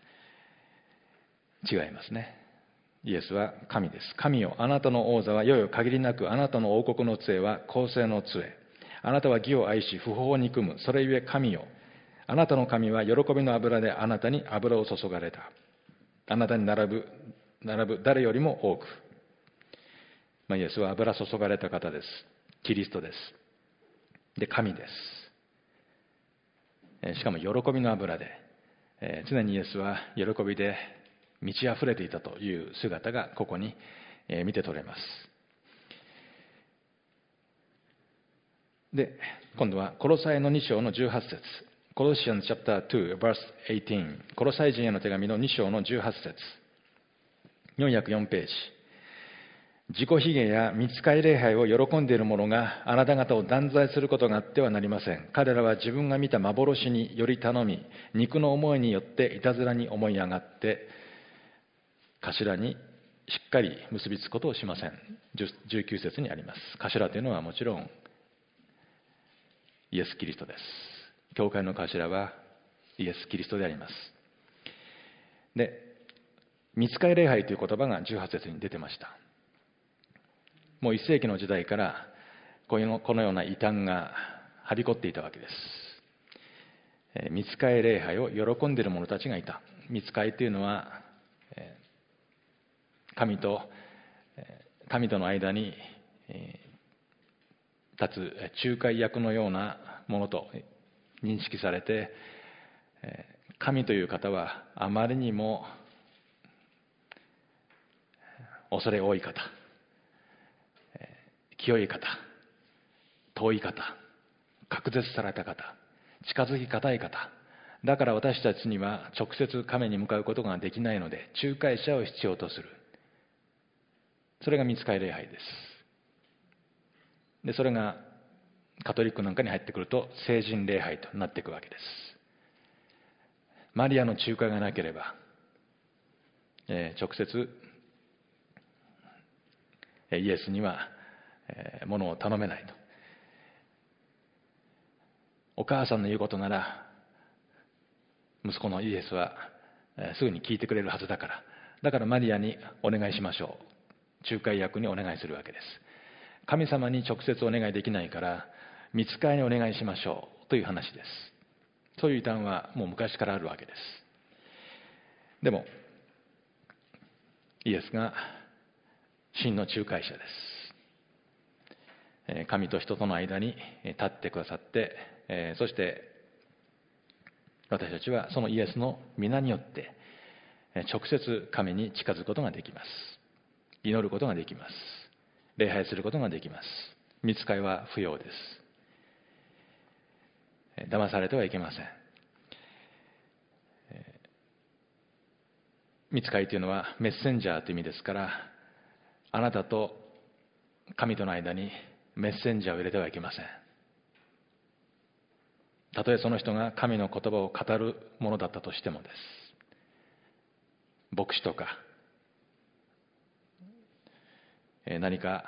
と。違いますね。イエスは神です。神よ、あなたの王座はよよ限りなく、あなたの王国の杖は公正の杖。あなたは義を愛し、不法を憎む。それゆえ神よ、あなたの神は喜びの油であなたに油を注がれた。あなたに並ぶ、並ぶ誰よりも多く。まあ、イエスは油注がれた方です。キリストです。で、神です。しかも喜びの油で、えー、常にイエスは喜びで満ち溢れていたという姿がここに、えー、見て取れます。で、今度はコロサイのに章のじゅうはち節。コロシアン chapter two verse eighteen。コロサイ人への手紙のに章のじゅうはち節。よんひゃくよんページ。自己卑下や御使い礼拝を喜んでいる者があなた方を断罪することがあってはなりません。彼らは自分が見た幻により頼み、肉の思いによっていたずらに思い上がって、頭にしっかり結びつくことをしません。じゅうきゅう節にあります。頭というのはもちろんイエス・キリストです。教会の頭はイエス・キリストであります。で、御使い礼拝という言葉がじゅうはち節に出てました。もういっ世紀の時代からこの、このような異端がはびこっていたわけです。御使い礼拝を喜んでいる者たちがいた。御使いというのは神と神との間に立つ仲介役のようなものと認識されて、神という方はあまりにも恐れ多い方、清い方、遠い方、隔絶された方、近づきがたい方、だから私たちには直接神に向かうことができないので、仲介者を必要とする。それが御使い礼拝です。で、それがカトリックなんかに入ってくると聖人礼拝となっていくわけです。マリアの仲介がなければ、えー、直接イエスにはものを頼めないと。お母さんの言うことなら息子のイエスはすぐに聞いてくれるはずだから、だからマリアにお願いしましょう。仲介役にお願いするわけです。神様に直接お願いできないから御使いにお願いしましょうという話です。そういう異端はもう昔からあるわけです。でもイエスが真の仲介者です。神と人との間に立ってくださって、そして私たちはそのイエスの皆によって直接神に近づくことができます。祈ることができます。礼拝することができます。御使いは不要です。騙されてはいけません。御使いというのはメッセンジャーという意味ですから、あなたと神との間にメッセンジャーを入れてはいけません。たとえその人が神の言葉を語るものだったとしてもです。牧師とか何か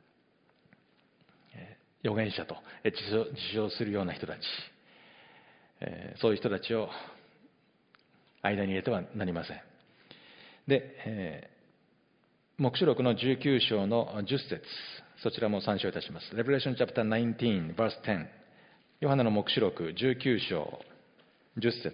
預言者と自称するような人たち、そういう人たちを間に入れてはなりません。で、黙示録のじゅうきゅう章のじゅっ節、そちらも参照いたします。Revelation chapter nineteen, verse ten。ヨハネの黙示録じゅうきゅう章じゅっ節。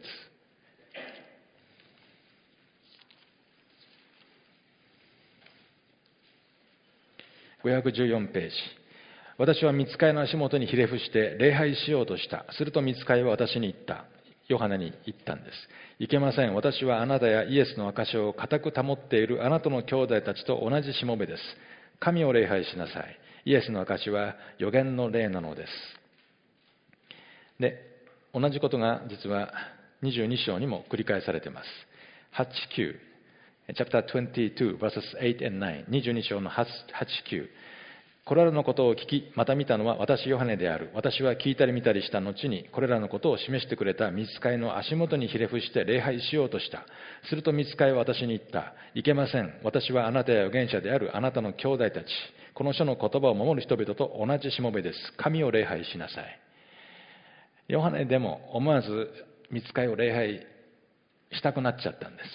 ごひゃくじゅうよんページ。私は御使いの足元にひれ伏して礼拝しようとした。すると御使いは私に言った。ヨハネに言ったんです。いけません。私はあなたやイエスの証を固く保っているあなたの兄弟たちと同じしもべです。神を礼拝しなさい。イエスの証は預言の霊なのです。で、同じことが実はにじゅうに章にも繰り返されています。はち、きゅう。chapter twenty-two, verses eight and nine。にじゅうに章のはち、きゅう。これらのことを聞き、また見たのは私ヨハネである。私は聞いたり見たりした後に、これらのことを示してくれた御使いの足元にひれ伏して礼拝しようとした。すると御使いは私に言った。いけません。私はあなたや預言者であるあなたの兄弟たち、この書の言葉を守る人々と同じしもべです。神を礼拝しなさい。ヨハネでも思わず御使いを礼拝したくなっちゃったんです。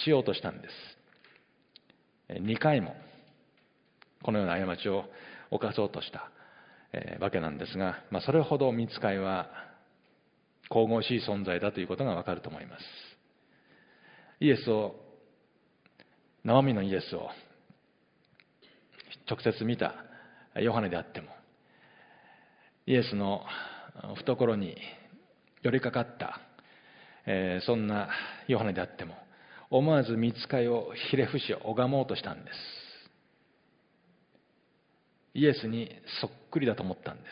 しようとしたんです。にかいもこのような過ちを犯そうとした、えー、わけなんですが、まあ、それほど御使いは神々しい存在だということがわかると思います。イエスを、生身のイエスを直接見たヨハネであっても、イエスの懐に寄りかかった、えー、そんなヨハネであっても、思わず御使いをひれ伏し拝もうとしたんです。イエスにそっくりだと思ったんです。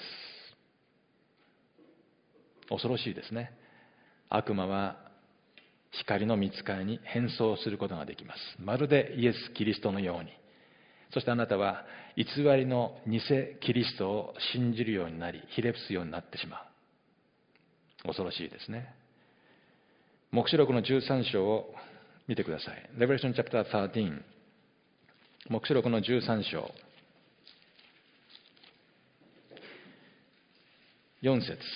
恐ろしいですね。悪魔は光の御使いに変装することができます。まるでイエス・キリストのように。そしてあなたは偽りの偽キリストを信じるようになり、ひれ伏すようになってしまう。恐ろしいですね。黙示録のじゅうさん章を見てください。Revelation chapter thirteen。黙示録のじゅうさん章。よん節。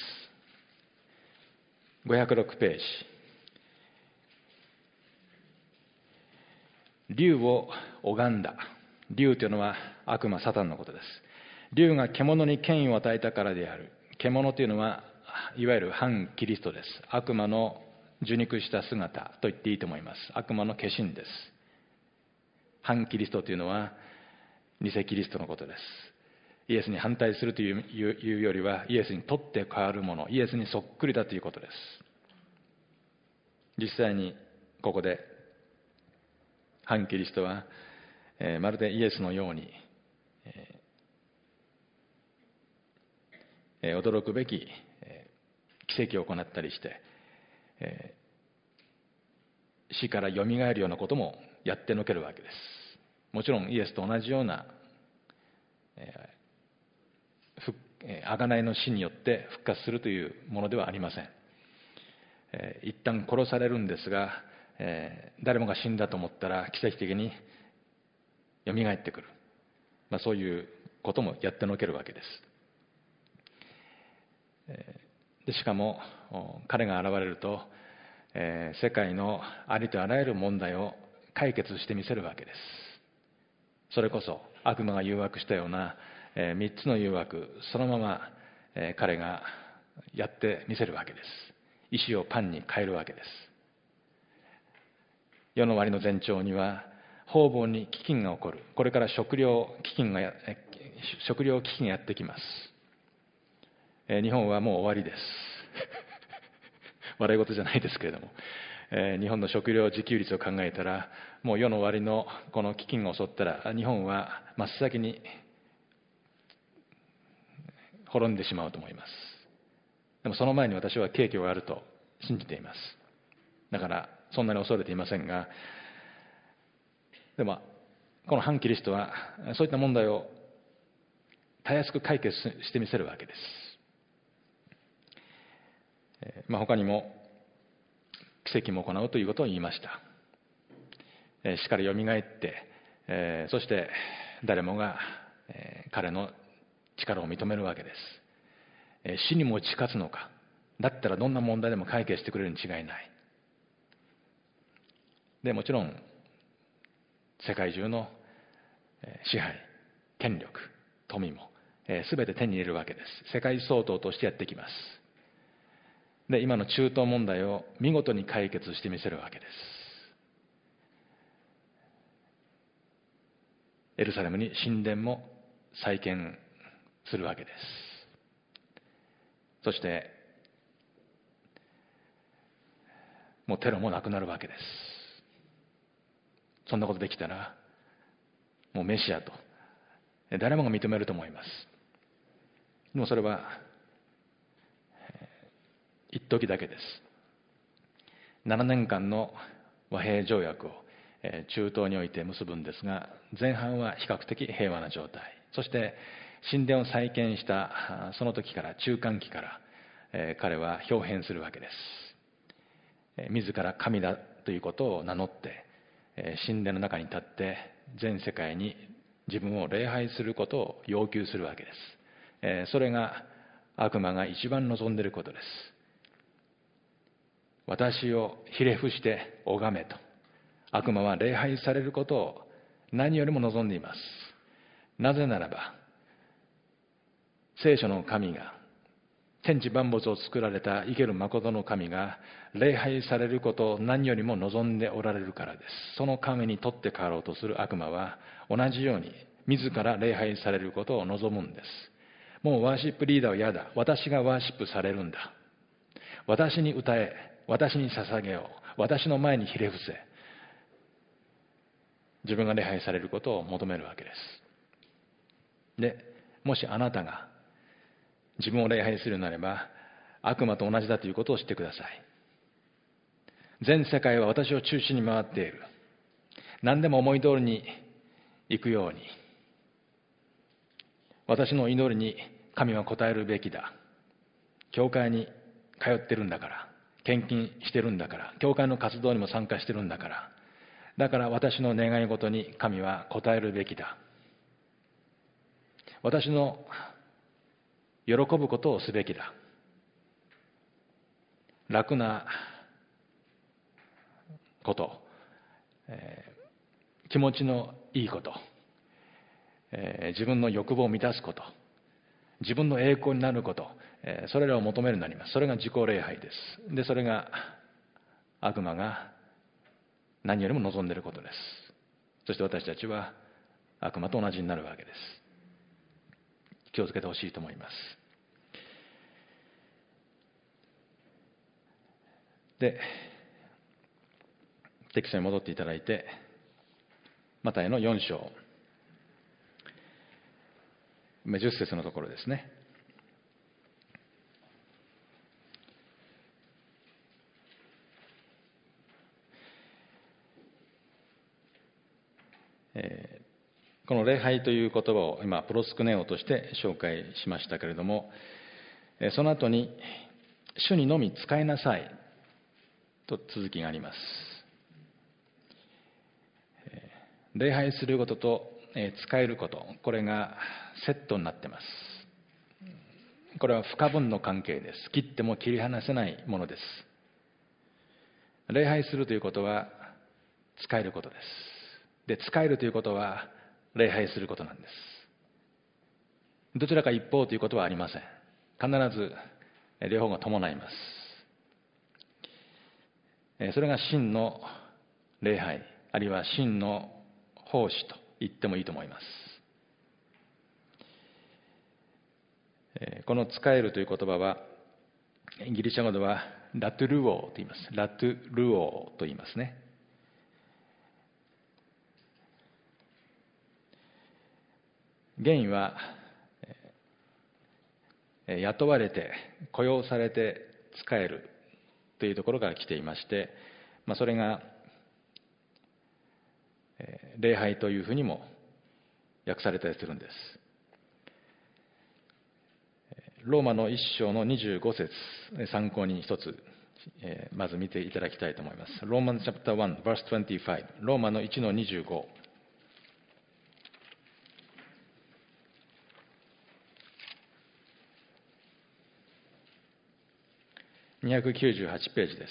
ごひゃくろくページ。竜を拝んだ。竜というのは悪魔サタンのことです。竜が獣に権威を与えたからである。獣というのはいわゆる反キリストです。悪魔の受肉した姿と言っていいと思います。悪魔の化身です。反キリストというのは偽キリストのことです。イエスに反対するというよりは、イエスにとって変わるもの、イエスにそっくりだということです。実際にここで反キリストは、えー、まるでイエスのように、えー、驚くべき、えー、奇跡を行ったりして、えー、死からよみがえるようなこともやってのけるわけです。もちろんイエスと同じような、えー贖いの死によって復活するというものではありません。えー、一旦殺されるんですが、えー、誰もが死んだと思ったら奇跡的によみがえってくる、まあ、そういうこともやってのけるわけです。えー、でしかも彼が現れると、えー、世界のありとあらゆる問題を解決してみせるわけです。それこそ悪魔が誘惑したようなえー、みっつの誘惑、そのまま、えー、彼がやってみせるわけです。石をパンに変えるわけです。世の終わりの前兆には、方々に飢饉が起こる。これから食糧飢饉がや、食糧危機がやってきます。えー、日本はもう終わりです。笑い事じゃないですけれども、えー、日本の食料自給率を考えたら、もう世の終わりのこの飢饉が襲ったら、日本は真っ先に滅んでしまうと思います。でもその前に私は景気があると信じています。だからそんなに恐れていませんが、でもこの反キリストはそういった問題をたやすく解決してみせるわけです。えーまあ、他にも奇跡も行うということを言いました。えー、死からよみがえって、えー、そして誰もが、えー、彼の力を認めるわけです。死にも打ち勝つのか。だったらどんな問題でも解決してくれるに違いない。で、もちろん、世界中の支配、権力、富も、すべて手に入れるわけです。世界総統としてやってきます。で、今の中東問題を見事に解決してみせるわけです。エルサレムに神殿も再建するわけです。そしてもうテロもなくなるわけです。そんなことできたらもうメシアと誰もが認めると思います。でもそれは一時だけです。ななねんかんの和平条約を中東において結ぶんですが、前半は比較的平和な状態、そして神殿を再建したその時から、中間期から、えー、彼は表変するわけです。えー、自ら神だということを名乗って、えー、神殿の中に立って全世界に自分を礼拝することを要求するわけです。えー、それが悪魔が一番望んでいることです。私をひれ伏して拝めと。悪魔は礼拝されることを何よりも望んでいます。なぜならば、聖書の神が、天地万物を作られた生ける誠の神が礼拝されることを何よりも望んでおられるからです。その神に取って代わろうとする悪魔は同じように自ら礼拝されることを望むんです。もうワーシップリーダーは嫌だ。私がワーシップされるんだ。私に歌え。私に捧げよう。私の前にひれ伏せ。自分が礼拝されることを求めるわけです。で、もしあなたが自分を礼拝するなれば悪魔と同じだということを知ってください。全世界は私を中心に回っている。何でも思い通りに行くように、私の祈りに神は応えるべきだ。教会に通ってるんだから、献金してるんだから、教会の活動にも参加してるんだから、だから私の願い事に神は応えるべきだ。私の喜ぶことをすべきだ。楽なこと、えー、気持ちのいいこと、えー、自分の欲望を満たすこと、自分の栄光になること、えー、それらを求めるようになります。それが自己礼拝です。で、それが悪魔が何よりも望んでいることです。そして私たちは悪魔と同じになるわけです。気をつけてほしいと思います。で、テキストに戻っていただいて、マタイのよん章、じゅっ節のところですね。えーこの礼拝という言葉を今、プロスクネオとして紹介しましたけれども、その後に、主にのみ仕えなさいと続きがあります。礼拝することと仕えること、これがセットになっています。これは不可分の関係です。切っても切り離せないものです。礼拝するということは仕えることです。で、仕えるということは礼拝することなんです。どちらか一方ということはありません。必ず両方が伴います。それが真の礼拝、あるいは真の奉仕と言ってもいいと思います。この仕えるという言葉は、ギリシャ語ではラトゥルオーと言います。ラトゥルオーと言いますね。原因は、雇われて、雇用されて仕えるというところから来ていまして、まあ、それが、礼拝というふうにも訳されたりするんです。ローマの一章のにじゅうご節、参考に一つ、まず見ていただきたいと思います。ローマンチャプターワン、バースにじゅうご、ローマのいちのにじゅうご。にひゃくきゅうじゅうはちページです。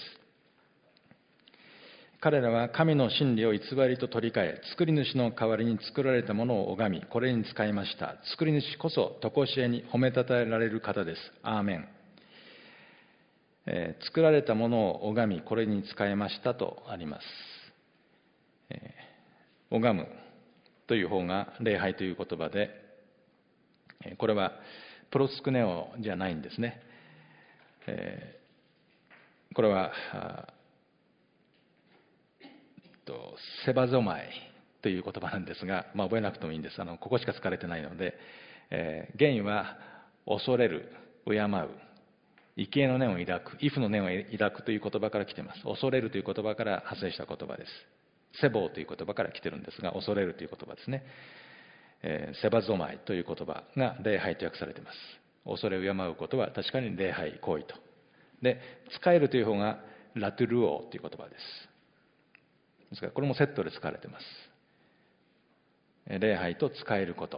彼らは神の真理を偽りと取り替え、作り主の代わりに作られたものを拝み、これに使いました。作り主こそ、常しえに褒めたたえられる方です。アーメン。えー、作られたものを拝み、これに使いましたとあります。えー、拝むという方が礼拝という言葉で、これはプロスクネオじゃないんですね。えーこれは、とセバゾマイという言葉なんですが、まあ、覚えなくてもいいんです。あのここしか使われてないので、えー、原因は恐れる、敬う、畏敬の念を抱く、畏怖の念を抱くという言葉から来ています。恐れるという言葉から派生した言葉です。セボーという言葉から来てるんですが、恐れるという言葉ですね。えー、セバゾマイという言葉が礼拝と訳されています。恐れ敬うことは確かに礼拝行為と。で、仕えるという方がラトゥルオーという言葉です。ですから、これもセットで使われています。礼拝と仕えること。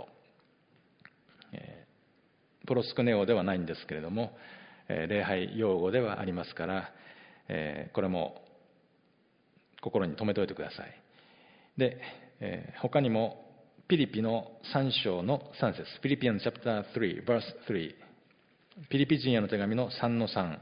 プロスクネオではないんですけれども、礼拝用語ではありますから、これも心に留めておいてください。で、他にも、ピリピのさん章のさん節、ピリピアンチャプターさん、バースさん、ピリピ人への手紙のさんのさん、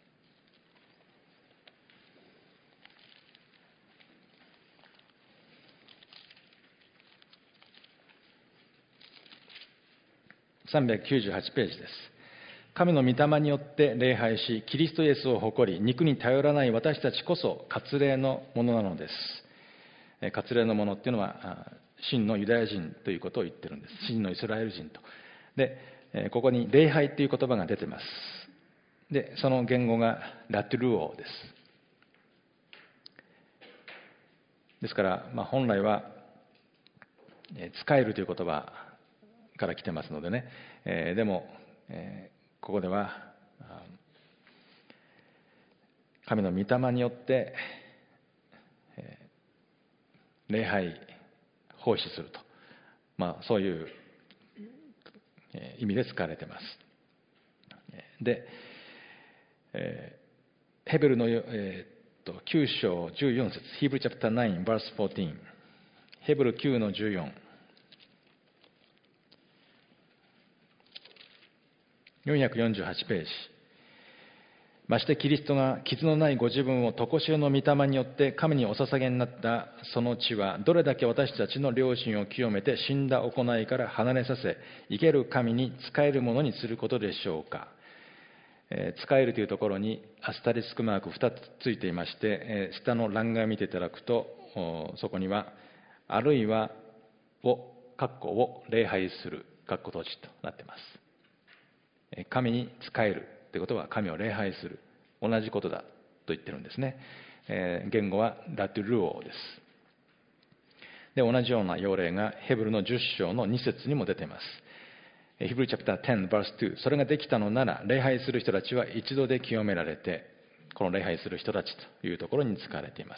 さんびゃくきゅうじゅうはちページです。神の御霊によって礼拝し、キリストイエスを誇り、肉に頼らない私たちこそ割礼のものなのです。割礼のものっていうのは、真のユダヤ人ということを言ってるんです。真のイスラエル人と。で、ここに礼拝という言葉が出てます。で、その言語がラトゥルオーです。ですから、まあ、本来は、仕えるという言葉から来てますのでね、えー、でも、えー、ここでは神の御霊によって、えー、礼拝奉仕すると、まあ、そういう、えー、意味で使われています。で、えー、ヘブルの、えー、ときゅう章じゅうよん節、ヒーブルチャプターナイン、バースじゅうよん、ヘブルきゅうのじゅうよん、よんひゃくよんじゅうはちページ。 ましてキリストが傷のないご自分を常しえの御霊によって神にお捧げになったその地は、どれだけ私たちの良心を清めて死んだ行いから離れさせ、生ける神に仕えるものにすることでしょうか。えー、仕えるというところにアスタリスクマークふたつついていまして、えー、下の欄外を見ていただくと、そこには、あるいはを、括弧を礼拝する、括弧閉じとなっています。神に仕えるということは神を礼拝する、同じことだと言ってるんですね。えー、言語はラトゥルオーです。で、同じような要例がヘブルのじゅっ章のに節にも出ています。ヘブルチャプターじゅう、バースに、それができたのなら、礼拝する人たちは一度で清められて、この礼拝する人たちというところに使われています。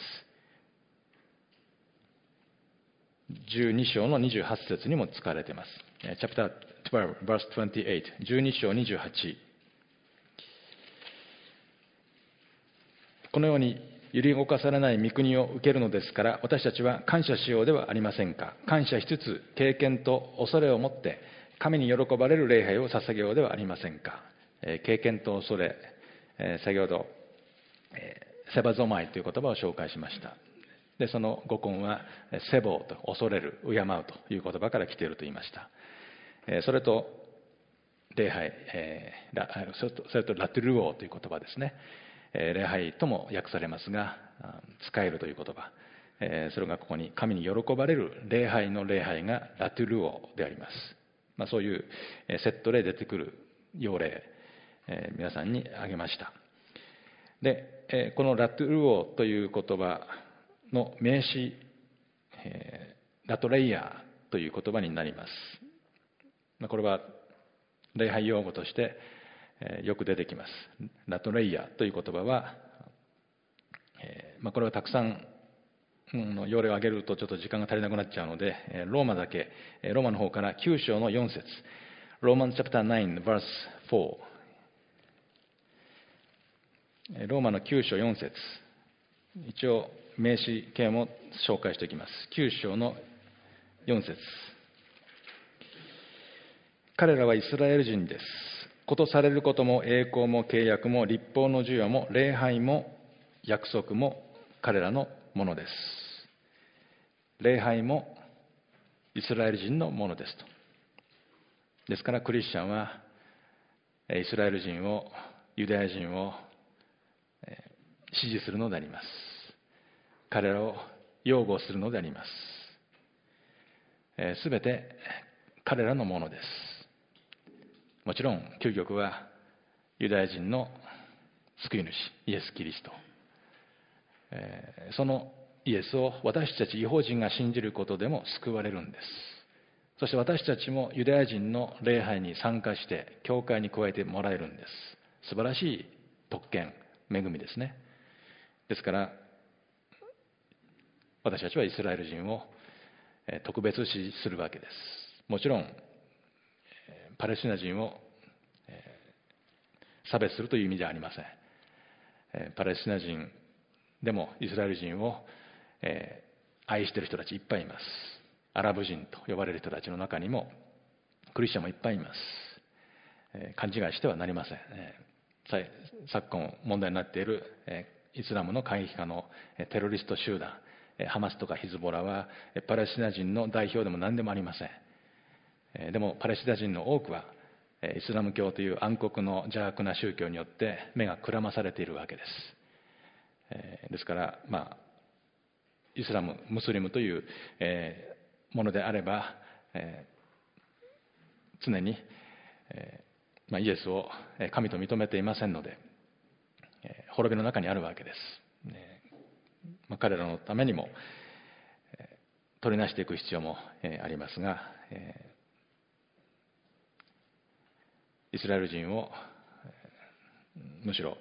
じゅうに章のにじゅうはち節にも使われています。チャプターじゅうに、バースにじゅうはち、じゅうに章にじゅうはち。このように揺り動かされない御国を受けるのですから、私たちは感謝しようではありませんか。感謝しつつ、経験と恐れを持って、神に喜ばれる礼拝を捧げようではありませんか。えー、経験と恐れ、えー、先ほど、えー、セバゾマイという言葉を紹介しました。で、その語根は、セボーと、恐れる、敬うという言葉から来ていると言いました。えー、それと、礼拝、えー、それと、それとラトゥルオーという言葉ですね。礼拝とも訳されますが、仕えるという言葉、それがここに神に喜ばれる礼拝の礼拝がラトゥルオであります。まあ、そういうセットで出てくる要例、皆さんに挙げました。で、このラトゥルオという言葉の名詞、ラトレイヤーという言葉になります。これは礼拝用語としてよく出てきます。ラトレイヤという言葉は、えーまあ、これはたくさんの要例を挙げるとちょっと時間が足りなくなっちゃうので、ローマだけ、ローマの方からきゅう章のよん節、ローマンチャプターナイン、バースフォー、ローマのきゅう章よん節、一応名詞形も紹介しておきます。きゅう章のよん節、彼らはイスラエル人です。ことされることも栄光も契約も立法の授与も礼拝も約束も彼らのものです。礼拝もイスラエル人のものですと。ですからクリスチャンはイスラエル人を、ユダヤ人を支持するのであります。彼らを擁護するのであります。すべて彼らのものです。もちろん究極はユダヤ人の救い主イエス・キリスト、えー、そのイエスを私たち異邦人が信じることでも救われるんです。そして私たちもユダヤ人の礼拝に参加して教会に加えてもらえるんです。素晴らしい特権、恵みですね。ですから私たちはイスラエル人を特別視するわけです。もちろんパレスチナ人を差別するという意味ではありません。パレスチナ人でもイスラエル人を愛している人たちいっぱいいます。アラブ人と呼ばれる人たちの中にもクリスチャンもいっぱいいます。勘違いしてはなりません。昨今問題になっているイスラムの過激派のテロリスト集団ハマスとかヒズボラはパレスチナ人の代表でも何でもありません。でもパレスチナ人の多くはイスラム教という暗黒の邪悪な宗教によって目がくらまされているわけです。ですから、まあ、イスラム、ムスリムというものであれば常にまあ、イエスを神と認めていませんので滅びの中にあるわけです。まあ、彼らのためにも取りなしていく必要もありますが、イスラエル人をむしろ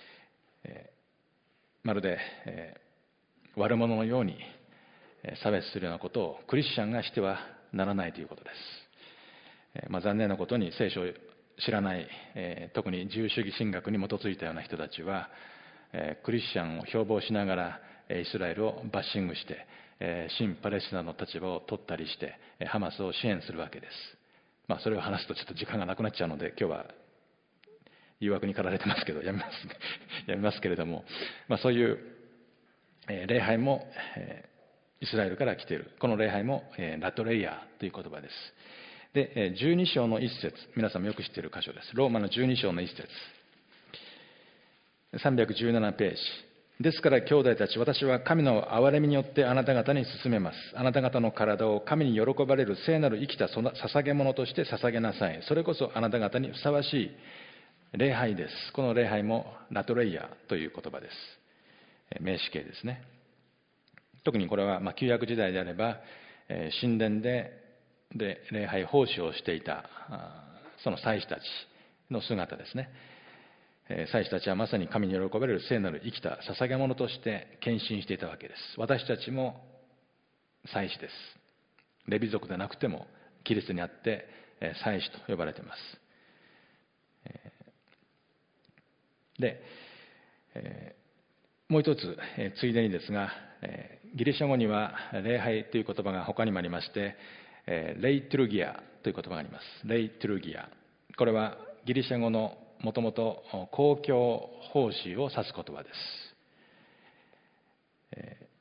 まるで悪者のように差別するようなことをクリスチャンがしてはならないということです。まあ、残念なことに聖書を知らない、特に自由主義神学に基づいたような人たちはクリスチャンを標榜しながらイスラエルをバッシングして親パレスチナの立場を取ったりしてハマスを支援するわけです。まあ、それを話すとちょっと時間がなくなっちゃうので今日は誘惑に駆られてますけど、やめます、やめますけれども、まあ、そういう、えー、礼拝も、えー、イスラエルから来ている。この礼拝も、えー、ラトレイヤという言葉です。で、えー、じゅうに章の一節、皆さんもよく知っている箇所です。ローマのじゅうに章の一節。さんびゃくじゅうななページ。ですから兄弟たち、私は神の憐れみによってあなた方に勧めます。あなた方の体を神に喜ばれる聖なる生きた捧げ物として捧げなさい。それこそあなた方にふさわしい礼拝です。この礼拝もラトレイヤという言葉です。名詞形ですね。特にこれは、まあ、旧約時代であれば、えー、神殿でで礼拝奉仕をしていたその祭司たちの姿ですね。祭司たちはまさに神に喜ばれる聖なる生きた捧げ物として献身していたわけです。私たちも祭司です。レビ族でなくてもキリストにあって祭司と呼ばれています。で、もう一つついでにですが、ギリシャ語には礼拝という言葉が他にもありまして、レイトゥルギアという言葉があります。レイトゥルギア。これはギリシャ語のもともと公共奉仕を指す言葉です。えー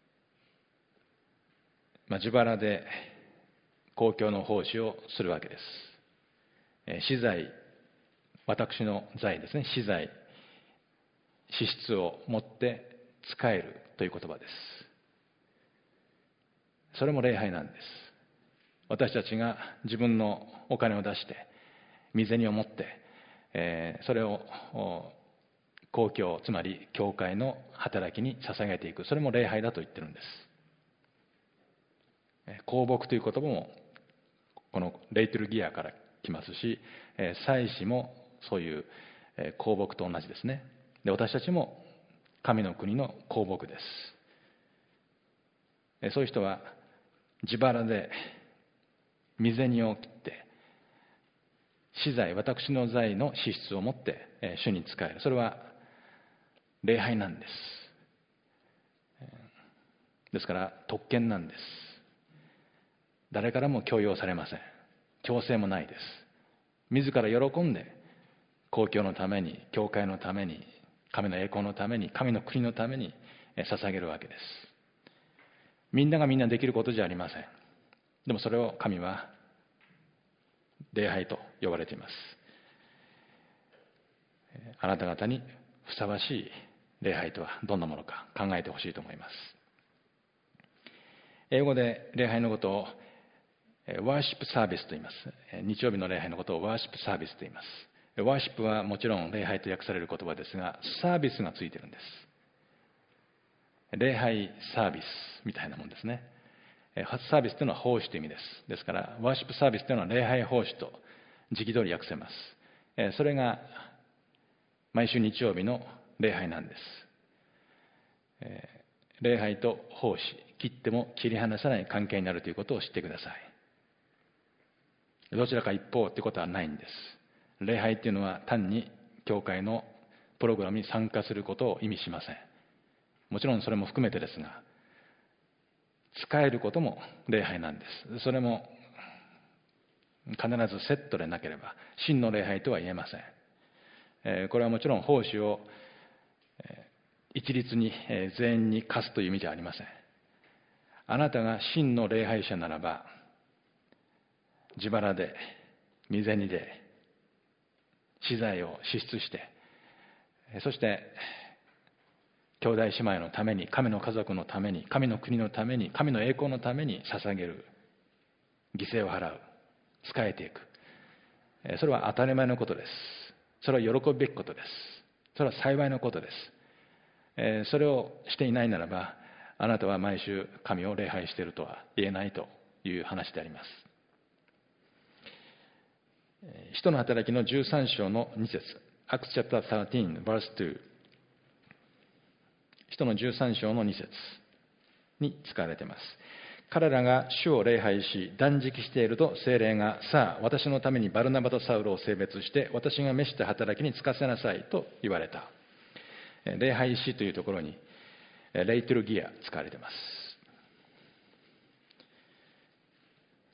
まあ、自腹で公共の奉仕をするわけです。えー、資財、私の財ですね、資財、支出を持って使えるという言葉です。それも礼拝なんです。私たちが自分のお金を出して、身銭を持って、えー、それを公共、つまり教会の働きに捧げていく。それも礼拝だと言ってるんです。公牧という言葉もこのレイトルギアから来ますし、祭司もそういう公牧と同じですね。で、私たちも神の国の公牧です。そういう人は自腹で身銭を切って資財、私の財の支出を持って主に仕える。それは礼拝なんです。ですから特権なんです。誰からも強要されません。強制もないです。自ら喜んで公共のために、教会のために、神の栄光のために、神の国のために捧げるわけです。みんながみんなできることじゃありません。でもそれを神は礼拝と呼ばれています。あなた方にふさわしい礼拝とはどんなものか考えてほしいと思います。英語で礼拝のことをワーシップサービスと言います。日曜日の礼拝のことをワーシップサービスと言います。ワーシップはもちろん礼拝と訳される言葉ですが、サービスがついているんです。礼拝サービスみたいなもんですね。サービスというのは奉仕という意味です。ですから、ワーシップサービスというのは礼拝奉仕と時期通り訳せます。それが毎週日曜日の礼拝なんです。礼拝と奉仕、切っても切り離さない関係になるということを知ってください。どちらか一方ということはないんです。礼拝というのは単に教会のプログラムに参加することを意味しません。もちろんそれも含めてですが、使えることも礼拝なんです。それも必ずセットでなければ真の礼拝とは言えません。えー、これはもちろん奉仕を一律に全員に課すという意味じゃありません。あなたが真の礼拝者ならば、自腹で、身銭で、資材を支出して、そして、兄弟姉妹のために、神の家族のために、神の国のために、神の栄光のために捧げる、犠牲を払う、仕えていく。それは当たり前のことです。それは喜ぶべきことです。それは幸いのことです。それをしていないならば、あなたは毎週神を礼拝しているとは言えないという話であります。使徒の働きのじゅうさん章のに節、Acts chapter thirteen, verse two。使徒のじゅうさん章のに節に使われています。彼らが主を礼拝し、断食していると聖霊が、さあ、私のためにバルナバとサウルを性別して、私が召した働きに就かせなさいと言われた。礼拝しというところに、レイトルギア使われています。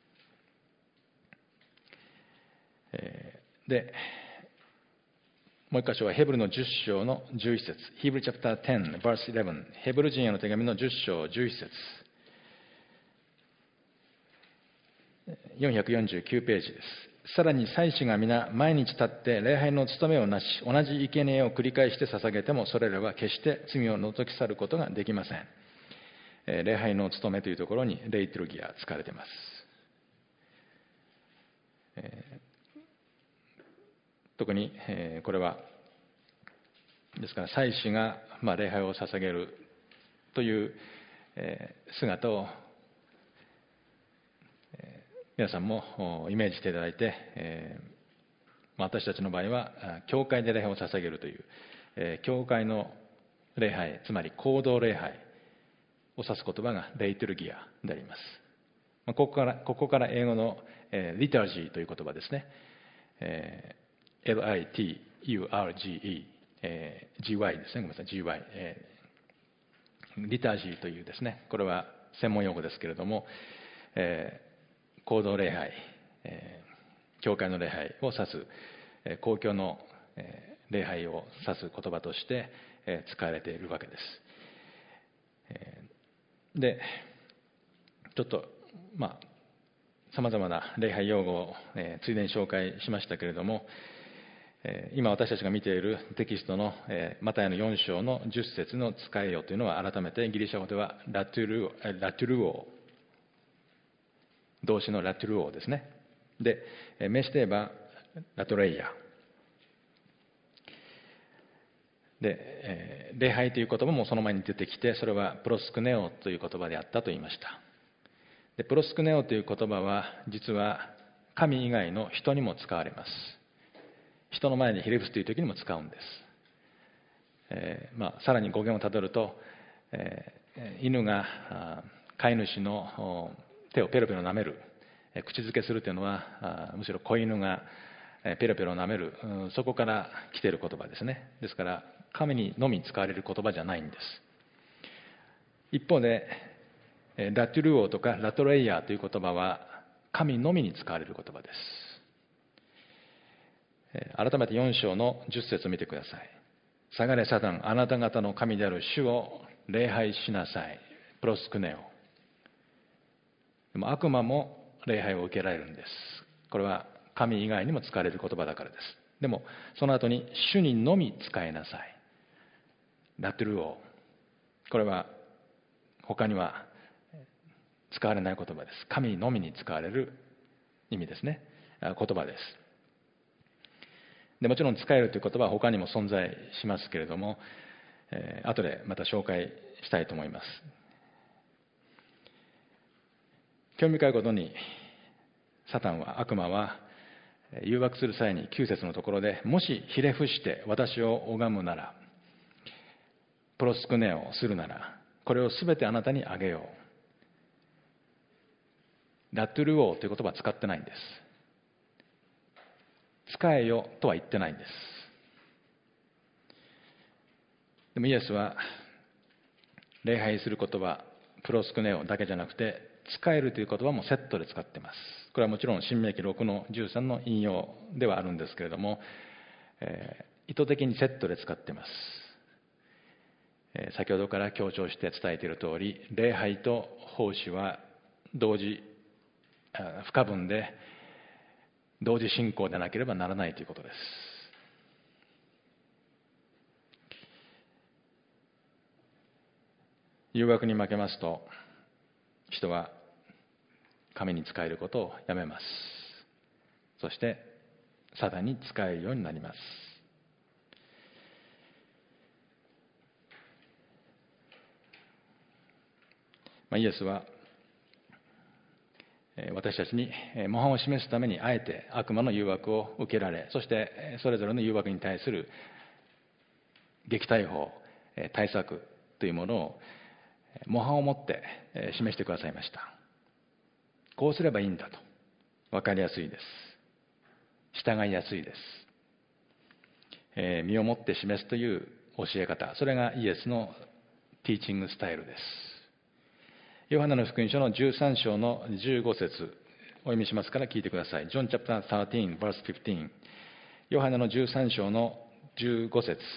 で、 もう一箇所はヘブルのじゅっ章のじゅういち節。ヒブルチャプターじゅう、verse じゅういち。ヘブル人への手紙のじゅっ章じゅういち節。よんひゃくよんじゅうきゅうページです。さらに祭司が皆毎日立って礼拝の務めをなし、同じ生贄を繰り返して捧げても、それらは決して罪を除き去ることができません。えー、礼拝の務めというところにレイトルギア使われています。えー、特に、えー、これはですから祭司が、まあ、礼拝を捧げるという、えー、姿を皆さんもイメージしていただいて、えー、私たちの場合は教会で礼拝を捧げるという、えー、教会の礼拝、つまり行動礼拝を指す言葉がレイトルギアであります。ここからここから英語の、えー、リタージーという言葉ですね、えー、エルアイティーユーアールジーイー、えー、ジーワイ ですね、ごめんなさい、ジーワイ、えー、リタージーというですね、これは専門用語ですけれども、えー行動礼拝、えー、教会の礼拝を指す、えー、公共の、えー、礼拝を指す言葉として、えー、使われているわけです。えー、で、ちょっと、まあ、さまざまな礼拝用語を、えー、ついでに紹介しましたけれども、えー、今私たちが見ているテキストの、えー、マタイのよん章のじゅっ節の使えよというのは、改めてギリシャ語ではラトゥル、ラトゥルオー、動詞のラトゥルオーですね。で、名詞といえばラトレイヤ。で、えー、礼拝という言葉もその前に出てきて、それはプロスクネオという言葉であったと言いました。で、プロスクネオという言葉は、実は神以外の人にも使われます。人の前にひれ伏すという時にも使うんです。えーまあ、さらに語源をたどると、えー、犬が飼い主の手をペロペロ舐める、口づけするというのは、むしろ子犬がペロペロ舐める、そこから来ている言葉ですね。ですから、神にのみ使われる言葉じゃないんです。一方で、ラトゥルオとかラトレイヤーという言葉は、神のみに使われる言葉です。改めてよん章のじゅっ節を見てください。下がれサタン、あなた方の神である主を礼拝しなさい。プロスクネオ。でも悪魔も礼拝を受けられるんです。これは神以外にも使われる言葉だからです。でもその後に主にのみ使いなさい。ラトゥルオ。これは他には使われない言葉です。神のみに使われる意味ですね。言葉です。でもちろん使えるという言葉は他にも存在しますけれども、えー、後でまた紹介したいと思います。興味深いことに、サタンは、悪魔は、誘惑する際にきゅう節のところで、もしひれ伏して私を拝むなら、プロスクネをするなら、これをすべてあなたにあげよう。ラトゥルオーという言葉は使ってないんです。使えよとは言ってないんです。でもイエスは、礼拝する言葉、プロスクネオだけじゃなくて、使えるという言葉もセットで使っています。これはもちろん新明記ろくのじゅうさんの引用ではあるんですけれども、えー、意図的にセットで使っています。えー、先ほどから強調して伝えている通り、礼拝と奉仕は同時、不可分で同時進行でなければならないということです。誘惑に負けますと、人は神に仕えることをやめます。そしてサタンに仕えるようになります。まあ、イエスは私たちに模範を示すためにあえて悪魔の誘惑を受けられ、そしてそれぞれの誘惑に対する撃退法、対策というものを模範を持って示してくださいました。こうすればいいんだと。分かりやすいです。従いやすいです。えー、身をもって示すという教え方。それがイエスのティーチングスタイルです。ヨハネの福音書のじゅうさん章のじゅうご節お読みしますから聞いてください。John chapter thirteen verse fifteen。ヨハネのじゅうさん章のじゅうご節、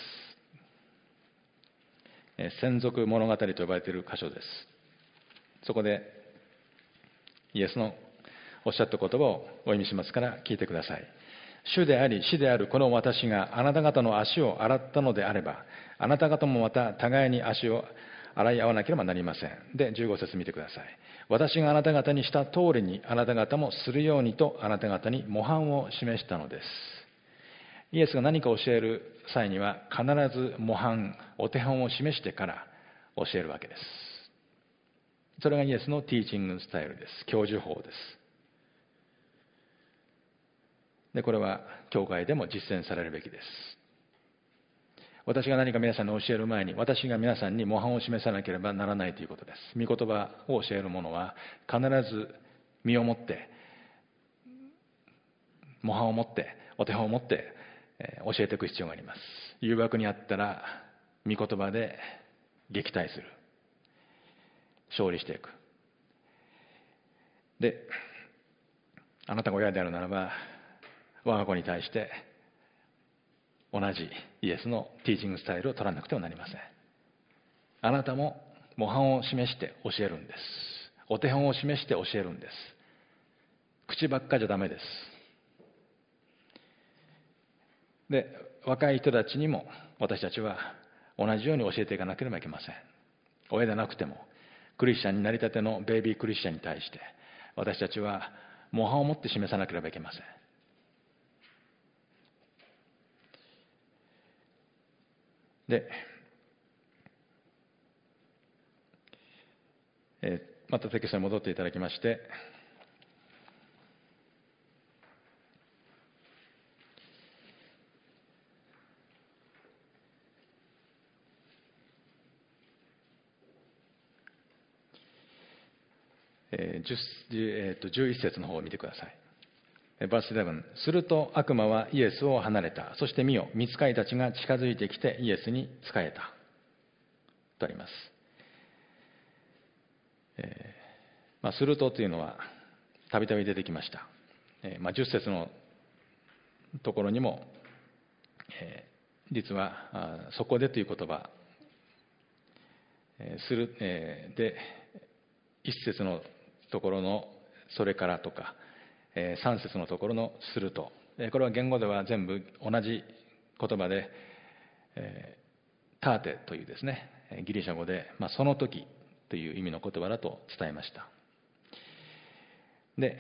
専属物語と呼ばれている箇所です。そこでイエスのおっしゃった言葉をお読みしますから聞いてください。主であり死であるこの私があなた方の足を洗ったのであれば、あなた方もまた互いに足を洗い合わなければなりません。で、じゅうご節見てください。私があなた方にした通りにあなた方もするようにとあなた方に模範を示したのです。イエスが何か教える際には必ず模範、お手本を示してから教えるわけです。それがイエスのティーチングスタイルです。教授法です。で、これは教会でも実践されるべきです。私が何か皆さんに教える前に、私が皆さんに模範を示さなければならないということです。御言葉を教える者は必ず身をもって、模範を持って、お手本を持って教えていく必要があります。誘惑にあったら御言葉で撃退する。勝利していく。で、あなたが親であるならば、我が子に対して同じイエスのティーチングスタイルを取らなくてはなりません。あなたも模範を示して教えるんです。お手本を示して教えるんです。口ばっかじゃダメです。で、若い人たちにも私たちは同じように教えていかなければいけません。親でなくてもクリスチャンになりたてのベイビークリスチャンに対して私たちは模範を持って示さなければいけません。で、えー、またテキストに戻っていただきまして、えーじゅうえー、とじゅういち節の方を見てください。バースじゅういち、すると悪魔はイエスを離れた。そして見よ、御使いたちが近づいてきてイエスに仕えた。とあります。えーまあ、するとというのはたびたび出てきました。えーまあ、じゅっ節のところにも、えー、実はあそこでという言葉、えー、する、えー、でいち節のところのそれからとか、えー、さん節のところのすると、えー、これは言語では全部同じ言葉で、えー、ターテというですねギリシャ語で、まあ、その時という意味の言葉だと伝えました。で、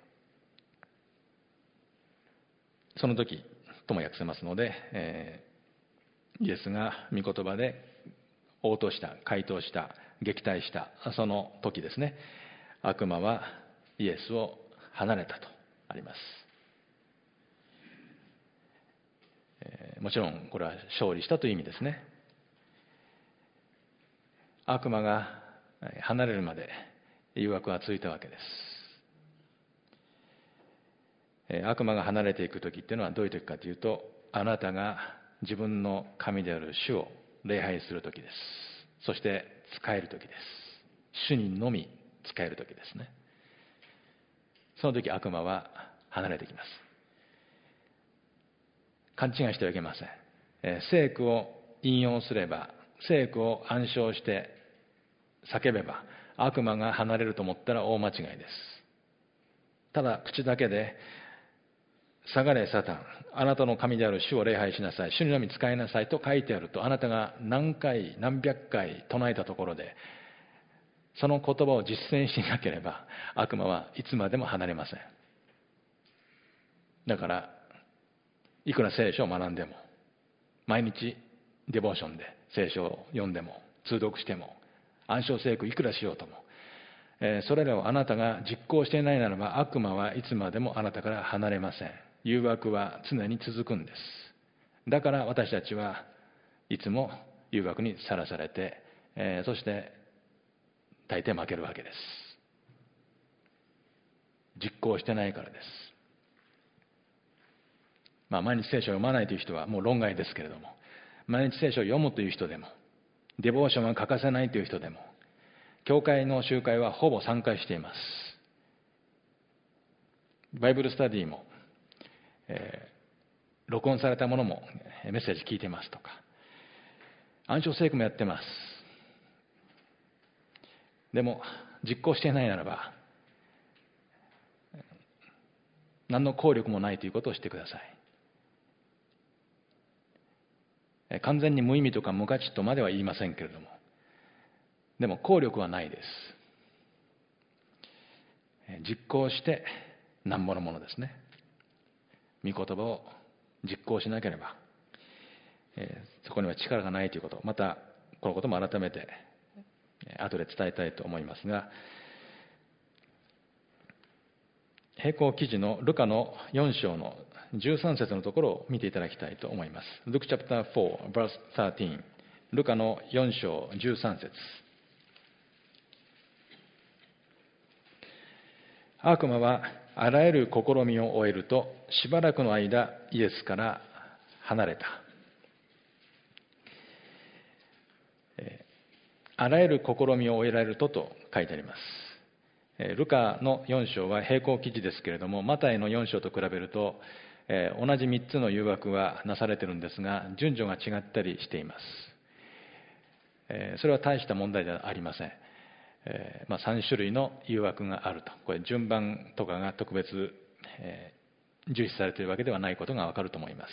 その時とも訳せますので、えー、イエスが御言葉で応答した、回答した、撃退したその時ですね。悪魔はイエスを離れたとあります。えー、もちろんこれは勝利したという意味ですね。悪魔が離れるまで誘惑は続いたわけです。悪魔が離れていく時っていうのはどういう時かというと、あなたが自分の神である主を礼拝する時です。そして仕える時です。主にのみ仕える時ですね。その時悪魔は離れてきます。勘違いしてはいけません。えー、聖句を引用すれば、聖句を暗唱して叫べば悪魔が離れると思ったら大間違いです。ただ口だけで下がれサタン、あなたの神である主を礼拝しなさい、主にのみ使いなさいと書いてあると、あなたが何回何百回唱えたところでその言葉を実践していなければ悪魔はいつまでも離れません。だからいくら聖書を学んでも、毎日デボーションで聖書を読んでも通読しても暗唱聖句いくらしようとも、えー、それらをあなたが実行していないならば悪魔はいつまでもあなたから離れません。誘惑は常に続くんです。だから私たちはいつも誘惑にさらされて、えー、そして大抵負けるわけです。実行してないからです。まあ毎日聖書を読まないという人はもう論外ですけれども、毎日聖書を読むという人でも、デボーションは欠かせないという人でも、教会の集会はほぼ参加しています。バイブルスタディも、えー、録音されたものもメッセージ聞いてますとか、暗唱聖句もやってます。でも実行していないならば、何の効力もないということをしてください。完全に無意味とか無価値とまでは言いませんけれども、でも効力はないです。実行してなんぼのものですね。御言葉を実行しなければ、えー、そこには力がないということ、またこのことも改めて後で伝えたいと思いますが、並行記事のルカのよん章のじゅうさん節のところを見ていただきたいと思います。Luke chapter four, verse thirteen。ルカのよん章じゅうさん節。悪魔はあらゆる試みを終えると、しばらくの間イエスから離れた。あらゆる試みを終えられるとと書いてあります。ルカのよん章は並行記事ですけれども、マタイのよん章と比べると、えー、同じみっつの誘惑はなされているんですが、順序が違ったりしています。えー、それは大した問題ではありません。えーまあ、さん種類の誘惑があると。これ順番とかが特別、えー、重視されているわけではないことがわかると思います。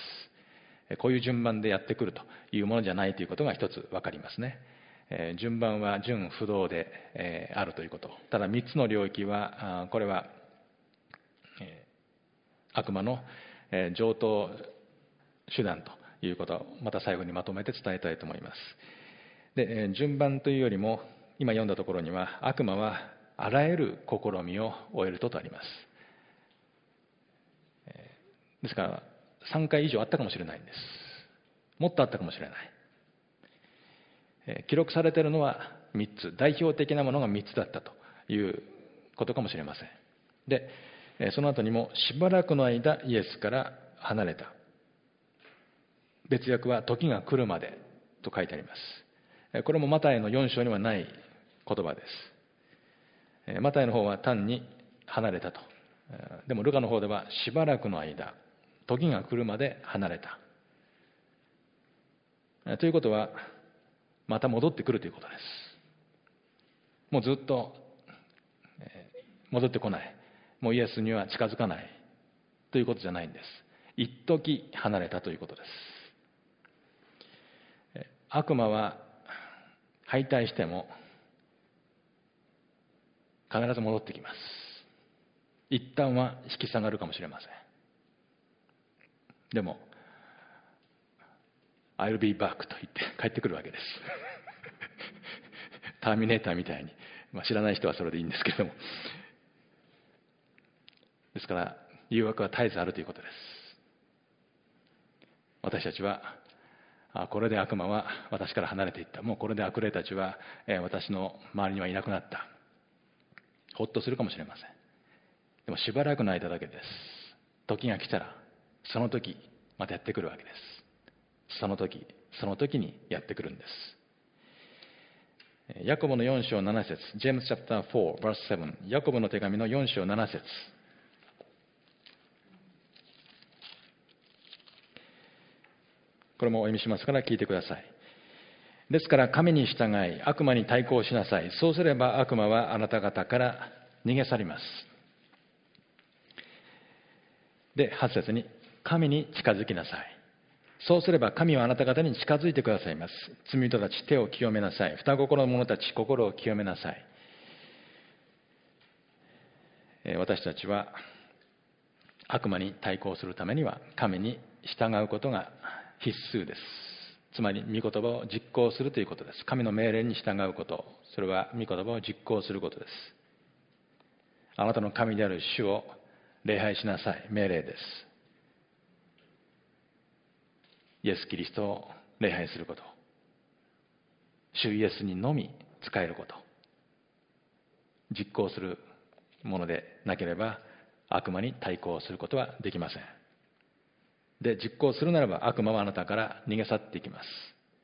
こういう順番でやってくるというものじゃないということが一つわかりますね。えー、順番は順不動で、えー、あるということ。ただみっつの領域は、あこれは、えー、悪魔の、えー、上等手段ということをまた最後にまとめて伝えたいと思います。で、えー、順番というよりも、今読んだところには、悪魔はあらゆる試みを終えるととあります。えー、ですからさんかい以上あったかもしれないんです。もっとあったかもしれない。記録されているのはみっつ、代表的なものがみっつだったということかもしれません。で、その後にも、しばらくの間イエスから離れた。別訳は時が来るまでと書いてあります。これもマタイのよん章にはない言葉です。マタイの方は単に離れたと。でもルカの方ではしばらくの間、時が来るまで離れた。ということは、また戻ってくるということです。もうずっと戻ってこない。もうイエスには近づかないということじゃないんです。一時離れたということです。悪魔は敗退しても必ず戻ってきます。一旦は引き下がるかもしれません。でもI'll be back と言って帰ってくるわけです。ターミネーターみたいに、まあ、知らない人はそれでいいんですけれども。ですから、誘惑は絶えずあるということです。私たちは、あこれで悪魔は私から離れていった。もうこれで悪霊たちは、えー、私の周りにはいなくなった。ほっとするかもしれません。でもしばらくの間だけです。時が来たら、その時、またやってくるわけです。その時、その時にやってくるんです。ヤコブのよん章なな節、James chapter four, verse seven、ヤコブの手紙のよん章なな節。これもお読みしますから聞いてください。ですから神に従い、悪魔に対抗しなさい。そうすれば悪魔はあなた方から逃げ去ります。で、はち節に、神に近づきなさい。そうすれば神はあなた方に近づいてくださいます。罪人たち、手を清めなさい。双心の者たち、心を清めなさい。私たちは悪魔に対抗するためには神に従うことが必須です。つまり御言葉を実行するということです。神の命令に従うこと、それは御言葉を実行することです。あなたの神である主を礼拝しなさい。命令です。イエス・キリストを礼拝すること、主イエスにのみ仕えること、実行するものでなければ悪魔に対抗することはできません。で、実行するならば悪魔はあなたから逃げ去っていきます。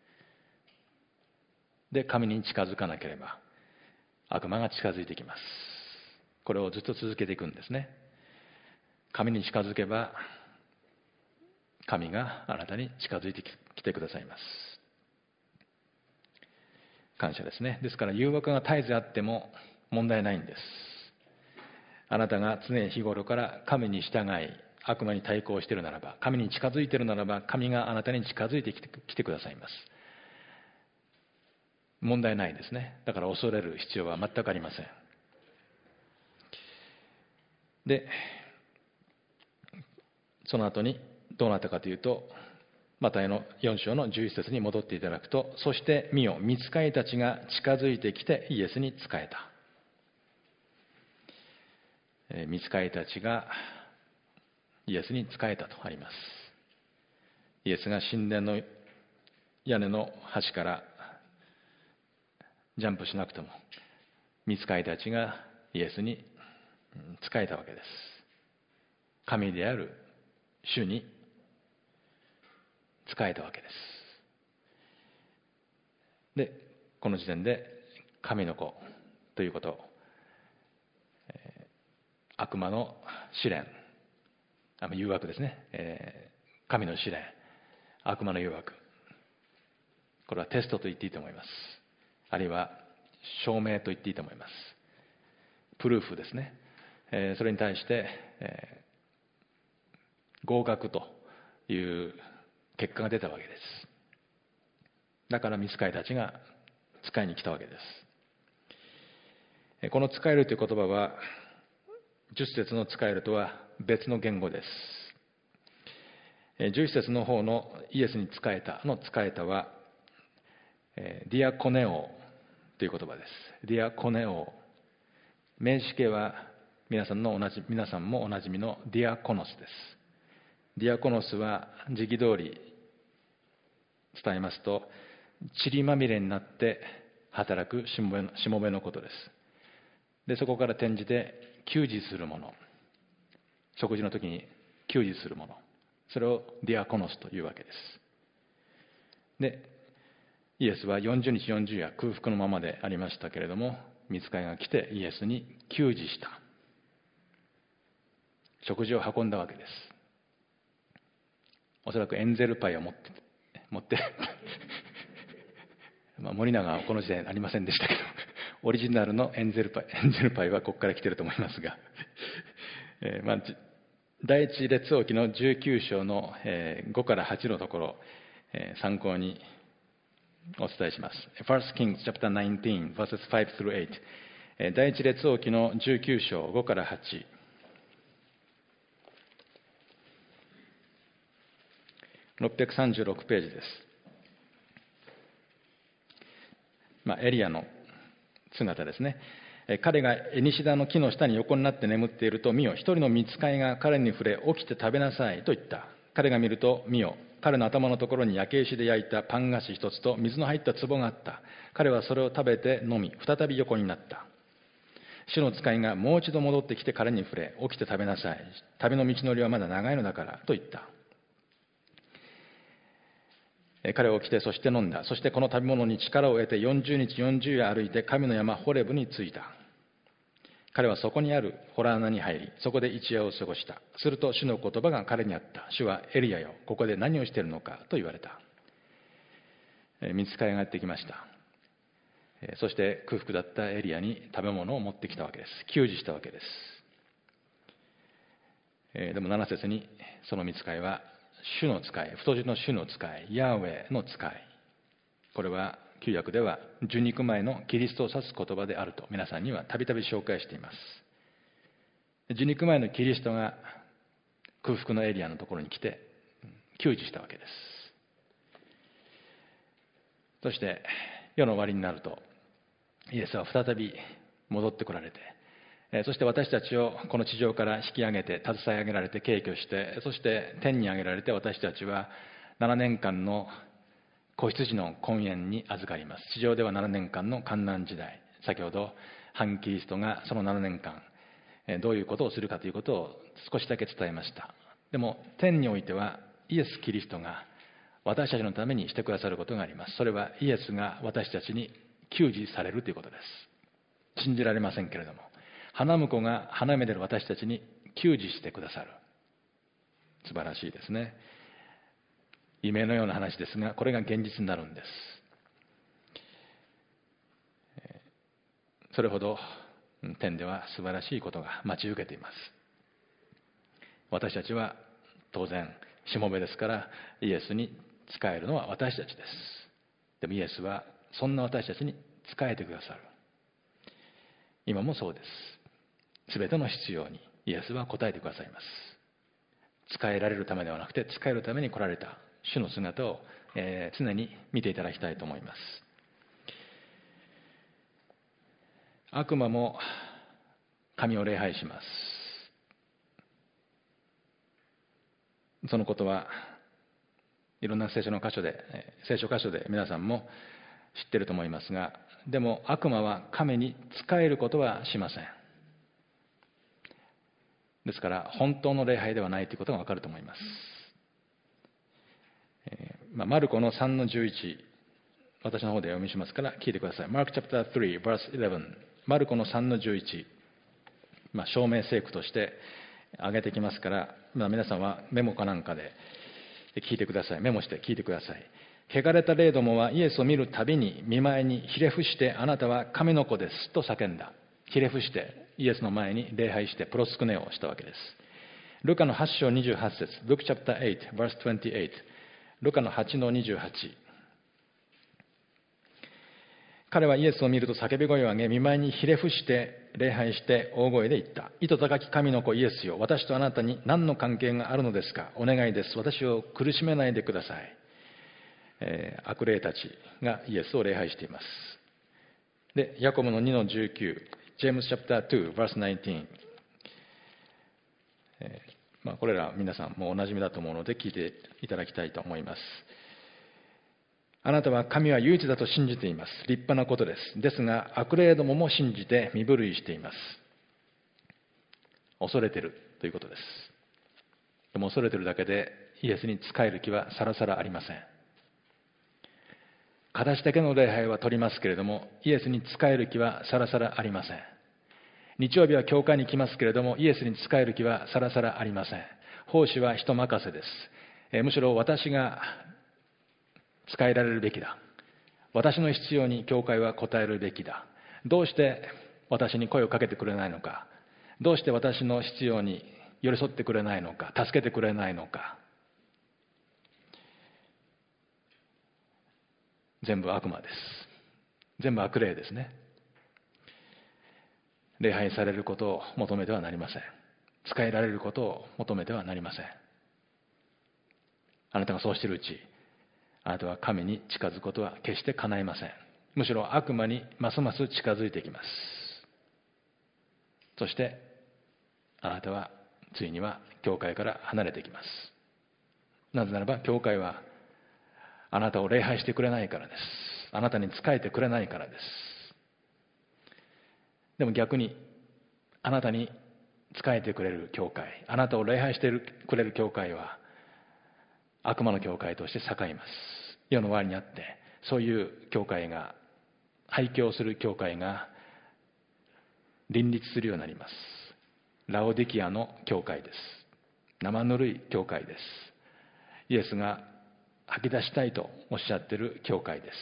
で、神に近づかなければ悪魔が近づいていきます。これをずっと続けていくんですね。神に近づけば神があなたに近づいてきてくださいます。感謝ですね。ですから誘惑が絶えずあっても問題ないんです。あなたが常日頃から神に従い、悪魔に対抗しているならば、神に近づいているならば、神があなたに近づいてきて、きてくださいます。問題ないですね。だから恐れる必要は全くありません。で、その後にどうなったかというと、マタイのよん章のじゅういち節に戻っていただくと、そして見よ、御使いたちが近づいてきてイエスに仕えた。御使いたちがイエスに仕えたとあります。イエスが神殿の屋根の端からジャンプしなくても、御使いたちがイエスに仕えたわけです。神である主に仕えたわけです。で、この時点で神の子ということ、悪魔の試練、誘惑ですね、えー、神の試練、悪魔の誘惑、これはテストと言っていいと思います。あるいは証明と言っていいと思います。プルーフですね。えー、それに対して、えー、合格という結果が出たわけです。だから御使いたちが使いに来たわけです。この使えるという言葉は、じゅっ節の使えるとは別の言語です。じゅういち節の方のイエスに仕えたの仕えたは、ディアコネオという言葉です。ディアコネオ。名詞形は皆さんの同じ、皆さんもおなじみのディアコノスです。ディアコノスは時期通り伝えますと、塵まみれになって働くしもべの、しもべのことです。で、そこから転じて給仕するもの、食事の時に給仕するもの、それをディアコノスというわけです。で、イエスはよんじゅうにちよんじゅう夜空腹のままでありましたけれども、御使いが来てイエスに給仕した。食事を運んだわけです。おそらくエンゼルパイを持って、持ってまあ森永はこの時代ありませんでしたけど、オリジナルのエンゼルパイ、エンゼルパイはここから来てると思いますが、えーまあ、第一列王記のじゅうきゅう章のごからはちのところ、えー、参考にお伝えします。ファースト Kings chapter nineteen verses five through eight、えー、第一列王記のじゅうきゅう章ごからはち、ろっぴゃくさんじゅうろくページです。まあ、エリアの姿ですね。彼が西田の木の下に横になって眠っていると、見よ、一人の御使いが彼に触れ、起きて食べなさいと言った。彼が見ると、見よ、彼の頭のところに焼け石で焼いたパン菓子一つと水の入った壺があった。彼はそれを食べて飲み、再び横になった。主の使いがもう一度戻ってきて彼に触れ、起きて食べなさい。旅の道のりはまだ長いのだからと言った。彼は起きて、そして飲んだ。そしてこの食べ物に力を得てよんじゅうにちよんじゅう夜歩いて神の山ホレブに着いた。彼はそこにある洞穴に入り、そこで一夜を過ごした。すると主の言葉が彼にあった。主は、エリアよ、ここで何をしているのかと言われた。御使いがやってきました。そして空腹だったエリアに食べ物を持ってきたわけです。給仕したわけです。でもなな節にその御使いは、主の使い、太字の主の使い、ヤーウェの使い。これは旧約では受肉前のキリストを指す言葉であると皆さんにはたびたび紹介しています。受肉前のキリストが空腹のエリアのところに来て給仕したわけです。そして世の終わりになるとイエスは再び戻ってこられて、そして私たちをこの地上から引き上げて、携え上げられて、敬居して、そして天に上げられて、私たちはななねんかんの子羊の婚宴に預かります。地上ではななねんかんの患難時代。先ほど、反キリストがそのななねんかん、どういうことをするかということを少しだけ伝えました。でも、天においては、イエス・キリストが私たちのためにしてくださることがあります。それはイエスが私たちに給仕されるということです。信じられませんけれども。花婿が花嫁である私たちに給仕してくださる。素晴らしいですね。 夢のような話ですが、これが現実になるんです。それほど天では素晴らしいことが待ち受けています。私たちは当然しもべですから、イエスに仕えるのは私たちです。でもイエスはそんな私たちに仕えてくださる。今もそうです。すべての必要にイエスは応えてくださいます。仕えられるためではなくて、仕えるために来られた主の姿を、えー、常に見ていただきたいと思います。悪魔も神を礼拝します。そのことはいろんな聖書の箇所で、聖書箇所で皆さんも知っていると思いますが、でも悪魔は神に仕えることはしません。ですから本当の礼拝ではないということがわかると思います。えーまあ、マルコのさんのじゅういち、私の方で読みしますから聞いてください。マルコ チャプタースリー verse イレブン、マルコのさんのじゅういち、まあ、証明聖句として挙げてきますから、まあ、皆さんはメモかなんかで聞いてください。メモして聞いてください。汚れた霊どもはイエスを見るたびに見舞いにひれ伏して、あなたは神の子ですと叫んだ。ひれ伏してイエスの前に礼拝してプロスクネをしたわけです。ルカのはち章にじゅうはち節、ルカ チャプターエイト verse にじゅうはち、ルカのはちのにじゅうはち。彼はイエスを見ると叫び声を上げ、見舞いにひれ伏して礼拝して大声で言った。意図高き神の子イエスよ、私とあなたに何の関係があるのですか。お願いです。私を苦しめないでください。えー、悪霊たちがイエスを礼拝しています。で、ヤコブのにのじゅうきゅう、ジェームス チャプターツー verse じゅうきゅう、えーまあ、これら皆さんもおなじみだと思うので聞いていただきたいと思います。あなたは神は唯一だと信じています。立派なことです。ですが悪霊どもも信じて身震いしています。恐れているということです。でも恐れているだけでイエスに仕える気はさらさらありません。形だけの礼拝は取りますけれども、イエスに仕える気はさらさらありません。日曜日は教会に来ますけれども、イエスに仕える気はさらさらありません。奉仕は人任せです。えー、むしろ私が仕えられるべきだ。私の必要に教会は応えるべきだ。どうして私に声をかけてくれないのか。どうして私の必要に寄り添ってくれないのか。助けてくれないのか。全部悪魔です。全部悪霊ですね。礼拝されることを求めてはなりません。仕えられることを求めてはなりません。あなたがそうしているうち、あなたは神に近づくことは決して叶いません。むしろ悪魔にますます近づいていきます。そしてあなたはついには教会から離れていきます。なぜならば教会はあなたを礼拝してくれないからです。あなたに仕えてくれないからです。でも逆にあなたに仕えてくれる教会、あなたを礼拝してくれる教会は悪魔の教会として栄えます。世の終わりにあってそういう教会が、廃教する教会が林立するようになります。ラオディキアの教会です。生ぬるい教会です。イエスが吐き出したいとおっしゃっている教会です。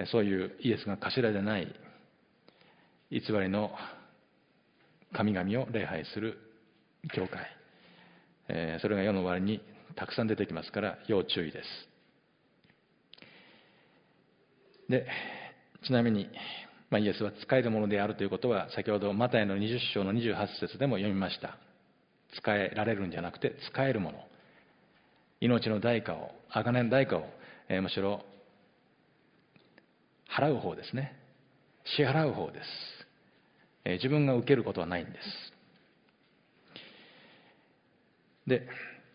そういうイエスが頭でない偽りの神々を礼拝する教会、それが世の終わりにたくさん出てきますから要注意です。で、ちなみに、まあ、イエスは仕えるものであるということは先ほどマタイのにじゅっ章のにじゅうはち節でも読みました。仕えられるんじゃなくて仕えるもの、命の代価を、贖いの代価を、えー、むしろ払う方ですね。支払う方です。えー、自分が受けることはないんです。で、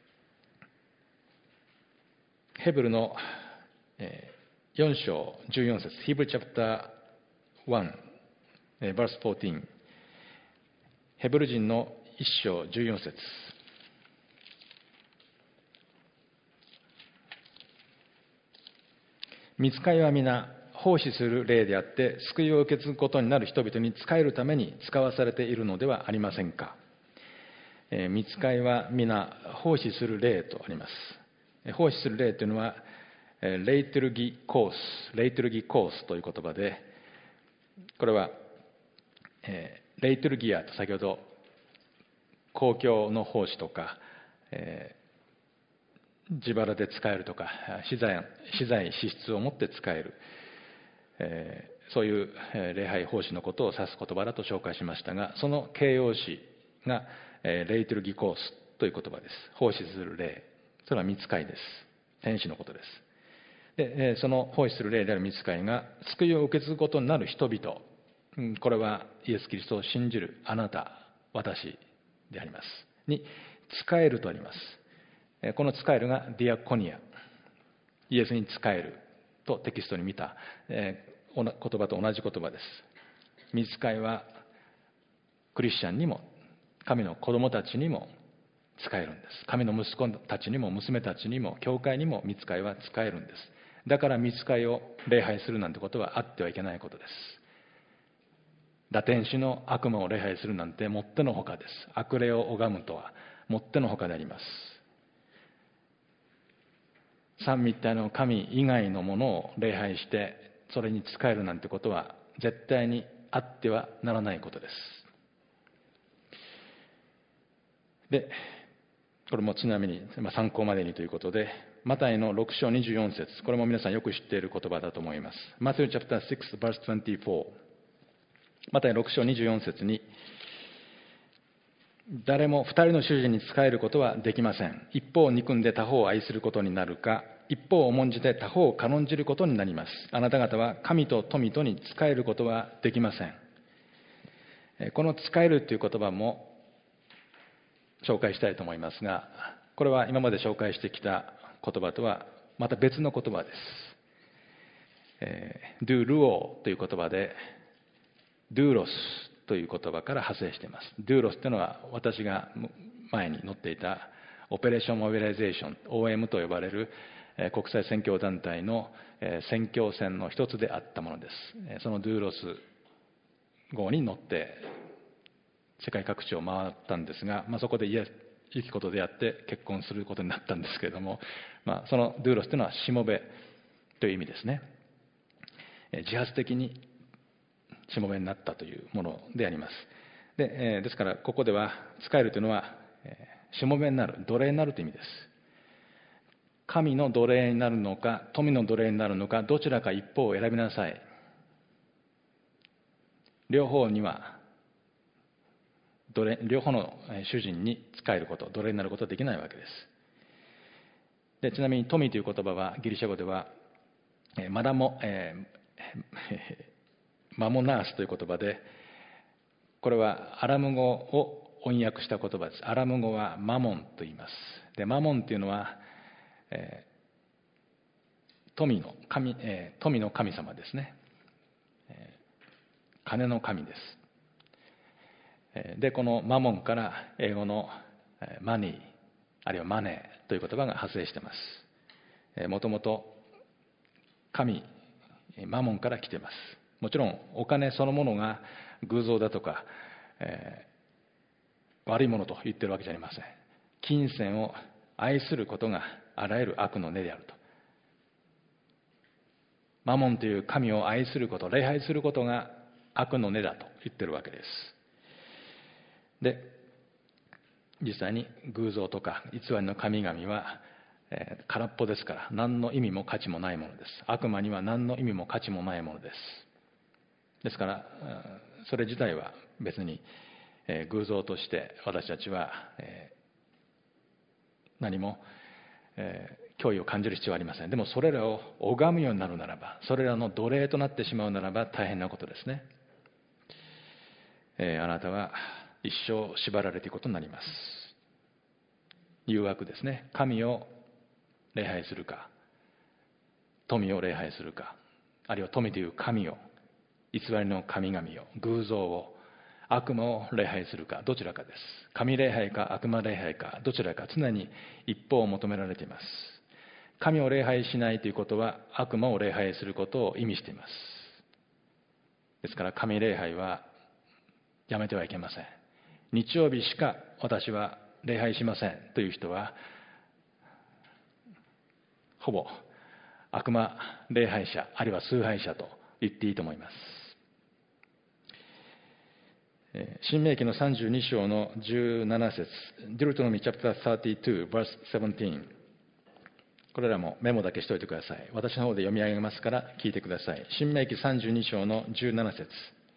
ヘブルのよん章じゅうよん節、ヒブルチャプターワン、バースじゅうよん、ヘブル人のいち章じゅうよん節。御使いは皆奉仕する霊であって、救いを受け継ぐことになる人々に仕えるために使わされているのではありませんか。 えー、御使いは皆奉仕する霊とあります。奉仕する霊というのは、レイトルギコース、レイトルギコースという言葉で、これは、えー、レイトルギアと先ほど公共の奉仕とか、えー、自腹で使えるとか、資材、資材資質を持って使える、えー、そういう礼拝奉仕のことを指す言葉だと紹介しましたが、その形容詞が、えー、レイトルギコースという言葉です。奉仕する霊、それは御使いです。天使のことです。で、その奉仕する霊である御使いが救いを受け継ぐことになる人々、これはイエス・キリストを信じるあなた、私でありますに使えるとあります。この使えるがディアコニア、イエスに使えるとテキストに見た言葉と同じ言葉です。御使いはクリスチャンにも神の子供たちにも使えるんです。神の息子たちにも娘たちにも教会にも御使いは使えるんです。だから御使いを礼拝するなんてことはあってはいけないことです。堕天使の悪魔を礼拝するなんてもってのほかです。悪霊を拝むとはもってのほかであります。三位一体の神以外のものを礼拝してそれに仕えるなんてことは絶対にあってはならないことです。で、これもちなみに参考までにということで、マタイのろく章にじゅうよん節、これも皆さんよく知っている言葉だと思います。マタイ チャプターシックス verse にじゅうよん、マタイろく章にじゅうよん節に、誰も二人の主人に仕えることはできません。一方を憎んで他方を愛することになるか、一方を重んじて他方を軽んじることになります。あなた方は神と富とに仕えることはできません。この仕えるという言葉も紹介したいと思いますが、これは今まで紹介してきた言葉とはまた別の言葉です。えー、ドゥルオという言葉で、ドゥーロスという言葉から派生しています。ドゥーロスというのは私が前に載っていたオペレーションモビライゼーション オーエム と呼ばれる国際宣教団体の宣教船の一つであったものです。そのドゥーロス号に乗って世界各地を回ったんですが、まあ、そこでイエス生きことであって結婚することになったんですけれども、まあ、そのドゥーロスというのはしもべという意味ですね。自発的にしもべになったというものであります。で、えー、ですからここでは仕えるというのは、えー、しもべになる、奴隷になるという意味です。神の奴隷になるのか富の奴隷になるのか、どちらか一方を選びなさい。両方には奴隷両方の主人に仕えること、奴隷になることはできないわけです。で、ちなみに富という言葉はギリシャ語ではマダモ、えーマモナースという言葉で、これはアラム語を翻訳した言葉です。アラム語はマモンと言います。で、マモンというのは、えー、富の神、えー、富の神様ですね、えー、金の神です。で、このマモンから英語のマニー、あるいはマネーという言葉が派生しています。もともと神、マモンから来ています。もちろんお金そのものが偶像だとか、えー、悪いものと言ってるわけじゃありません。金銭を愛することがあらゆる悪の根であると。マモンという神を愛すること、礼拝することが悪の根だと言ってるわけです。で、実際に偶像とか偽りの神々は、えー、空っぽですから何の意味も価値もないものです。悪魔には何の意味も価値もないものです。ですからそれ自体は別に偶像として私たちは何も脅威を感じる必要はありません。でもそれらを拝むようになるならば、それらの奴隷となってしまうならば大変なことですね。あなたは一生縛られていくことになります。誘惑ですね。神を礼拝するか、富を礼拝するか、あるいは富という神を、偽りの神々を、偶像を、悪魔を礼拝するか、どちらかです。神礼拝か悪魔礼拝か、どちらか常に一方を求められています。神を礼拝しないということは悪魔を礼拝することを意味しています。ですから神礼拝はやめてはいけません。 日曜日しか私は礼拝しませんという人は、ほぼ悪魔礼拝者、あるいは崇拝者と言っていいと思います。申命記のさんじゅうに章のじゅうなな節、Deuteronomy chapter thirty-two, verse seventeen。これらもメモだけしておいてください。私の方で読み上げますから聞いてください。申命記さんじゅうに章のじゅうなな節。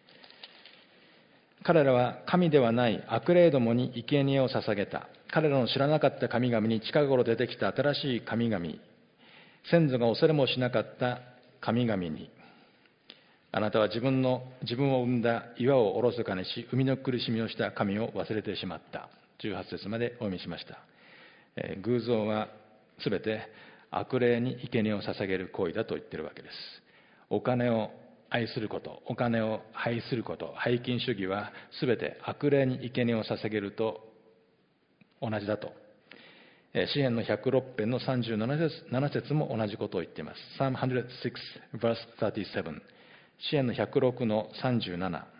彼らは神ではない悪霊どもに生贄を捧げた。彼らの知らなかった神々に近頃出てきた新しい神々、先祖が恐れもしなかった神々に、あなたは自分の自分を生んだ岩をおろそかにし、生みの苦しみをした神を忘れてしまった。じゅうはち節までお読みしました。えー、偶像はすべて悪霊に生贄を捧げる行為だと言っているわけです。お金を愛すること、お金を拝すること、拝金主義はすべて悪霊に生贄を捧げると同じだと。詩編のひゃくろく編のさんじゅうなな節も同じことを言っています。サムひゃくろく verse thirty-seven。詩編のひゃくろくのさんじゅうなな。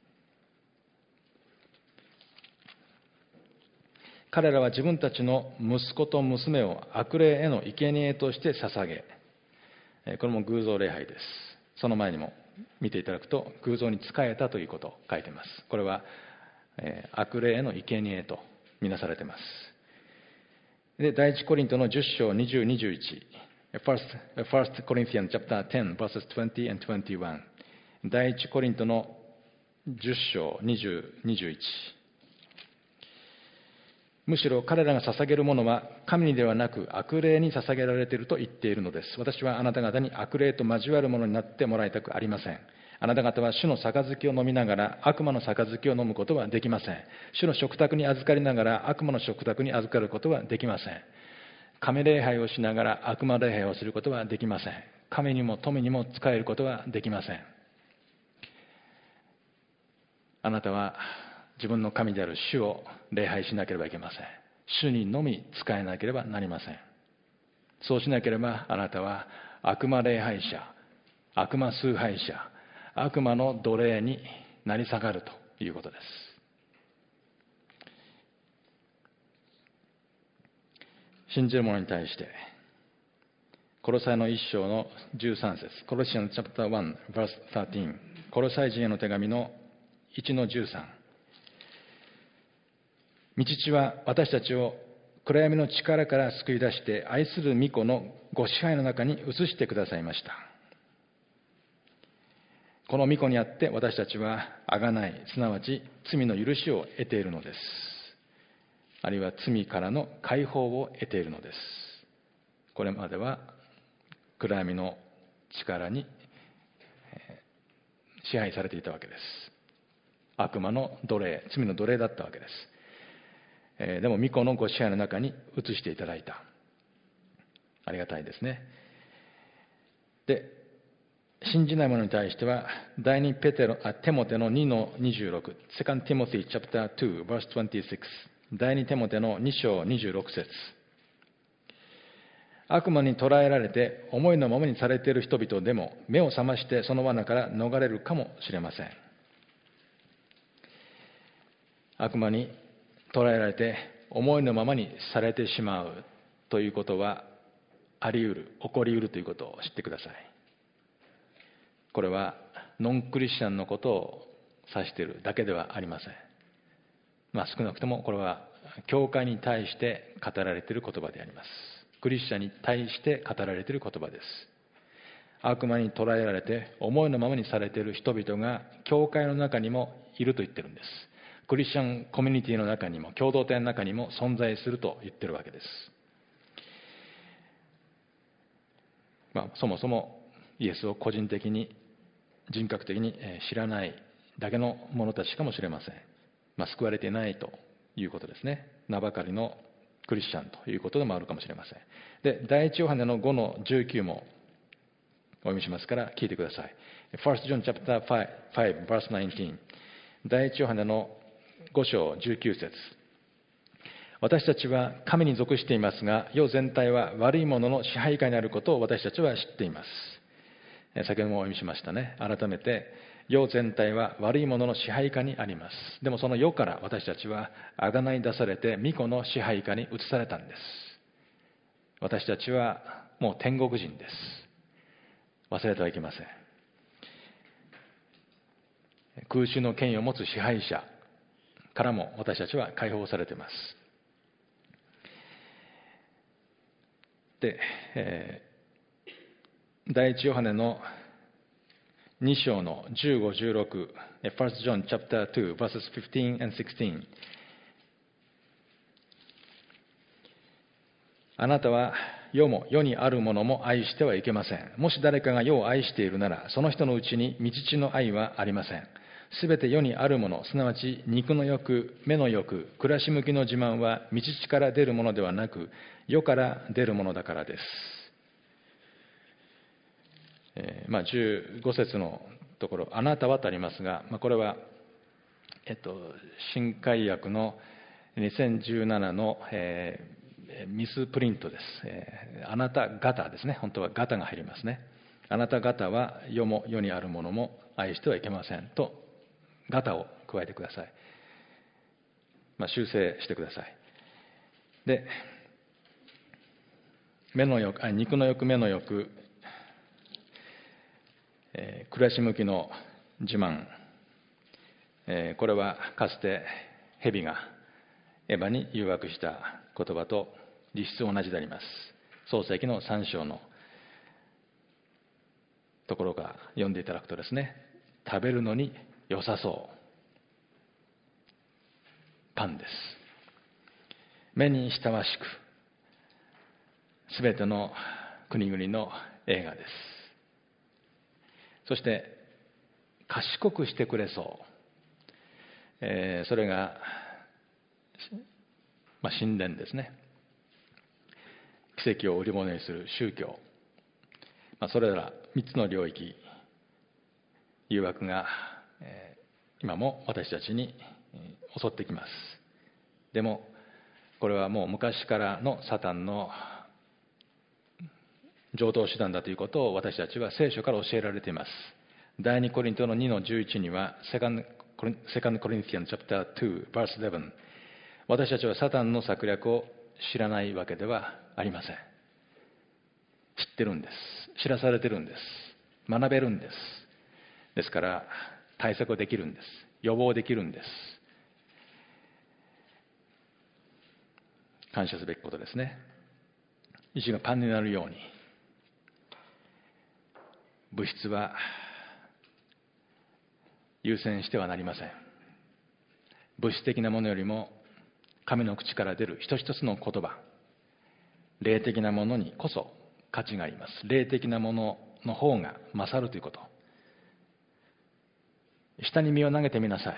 彼らは自分たちの息子と娘を悪霊への生贄として捧げ、これも偶像礼拝です。その前にも見ていただくと、偶像に仕えたということを書いています。これは、えー、悪霊への生贄とみなされています。で、第一コリントのじゅっ章にじゅう、にじゅういち。First, First Corinthians chapter ten, verses twenty and twenty-one。第一コリントのじゅっ章にじゅう、にじゅういち。むしろ彼らが捧げるものは神にではなく悪霊に捧げられていると言っているのです。私はあなた方に悪霊と交わるものになってもらいたくありません。あなた方は主の杯を飲みながら悪魔の杯を飲むことはできません。主の食卓に預かりながら悪魔の食卓に預かることはできません。神礼拝をしながら悪魔礼拝をすることはできません。神にも富にも仕えることはできません。あなたは自分の神である主を礼拝しなければいけません。主にのみ仕えなければなりません。そうしなければあなたは悪魔礼拝者、悪魔崇拝者、悪魔の奴隷になり下がるということです。信じる者に対して、コロサイの一章のじゅうさん節、コロシアンチャプターワン、verse thirteen、コロサイ人への手紙のいちのじゅうさん。御父は私たちを暗闇の力から救い出して愛する御子のご支配の中に移してくださいました。この御子にあって私たちは贖い、すなわち罪の許しを得ているのです。あるいは罪からの解放を得ているのです。これまでは暗闇の力に支配されていたわけです。悪魔の奴隷、罪の奴隷だったわけです。えー、でも御子のご支配の中に移していただいた。ありがたいですね。で、信じない者に対しては、第二ペテロあテモテのにのにじゅうろく、Second Timothy chapter two, verse twenty-six、第二テモテのに章にじゅうろく節。悪魔に捕らえられて思いのままにされている人々でも目を覚ましてその罠から逃れるかもしれません。悪魔に捕らえられて思いのままにされてしまうということはあり得る、起こり得るということを知ってください。これはノンクリスチャンのことを指しているだけではありません。まあ少なくともこれは教会に対して語られている言葉であります。クリスチャンに対して語られている言葉です。悪魔に捕らえられて思いのままにされている人々が教会の中にもいると言ってるんです。クリスチャンコミュニティの中にも、共同体の中にも存在すると言ってるわけです。まあ、そもそもイエスを個人的に、人格的に知らないだけの者たちかもしれません。まあ、救われていないということですね。名ばかりのクリスチャンということでもあるかもしれません。で、第一ヨハネのごのじゅうきゅうもお読みしますから聞いてください。First John chapter five, verse nineteen。第一ヨハネのご章じゅうきゅう節。私たちは神に属していますが、世全体は悪いものの支配下にあることを私たちは知っています。先ほどもお読みしましたね。改めて、 世全体は悪いものの支配下にあります。でもその世から私たちはあがない出されて、御子の支配下に移されたんです。私たちはもう天国人です。忘れてはいけません。空中の権威を持つ支配者からも私たちは解放されています。で、えー、第一ヨハネのに章のじゅうご、じゅうろく、ファースト John chapter two verses fifteen and sixteen。あなたは世も世にあるものも愛してはいけません。もし誰かが世を愛しているなら、その人のうちに御父の愛はありません。すべて世にあるもの、すなわち肉の欲、目の欲、暮らし向きの自慢は御父から出るものではなく、世から出るものだからです。えーまあ、じゅうご節のところ、あなたはとありますが、まあ、これは、えっと、新海訳のにせんじゅうななの、えー、ミスプリントです、えー。あなた方ですね。本当は方が入りますね。あなた方は世も世にあるものも愛してはいけませんと、方を加えてください。まあ、修正してください。で、目の欲、あ、肉の欲、目の欲、えー、暮らし向きの自慢、えー、これはかつて蛇がエヴァに誘惑した言葉と実質同じであります。創世記のさん章のところから読んでいただくとですね、食べるのに良さそうパンです。目に親しく、すべての国々の映画です。そして賢くしてくれそう、えー、それが、まあ、神殿ですね。奇跡を売り物にする宗教、まあ、それらみっつの領域、誘惑が、えー、今も私たちに襲ってきます。でもこれはもう昔からのサタンの常套手段だということを私たちは聖書から教えられています。第二コリントのにのじゅういちには、セカンドコリンティアンチャプターツーバースイレブン、私たちはサタンの策略を知らないわけではありません。知ってるんです。知らされてるんです。学べるんです。ですから対策できるんです。予防できるんです。感謝すべきことですね。石がパンになるように、物質は優先してはなりません。物質的なものよりも神の口から出る一つ一つの言葉、霊的なものにこそ価値があります。霊的なものの方が勝るということ。下に身を投げてみなさい。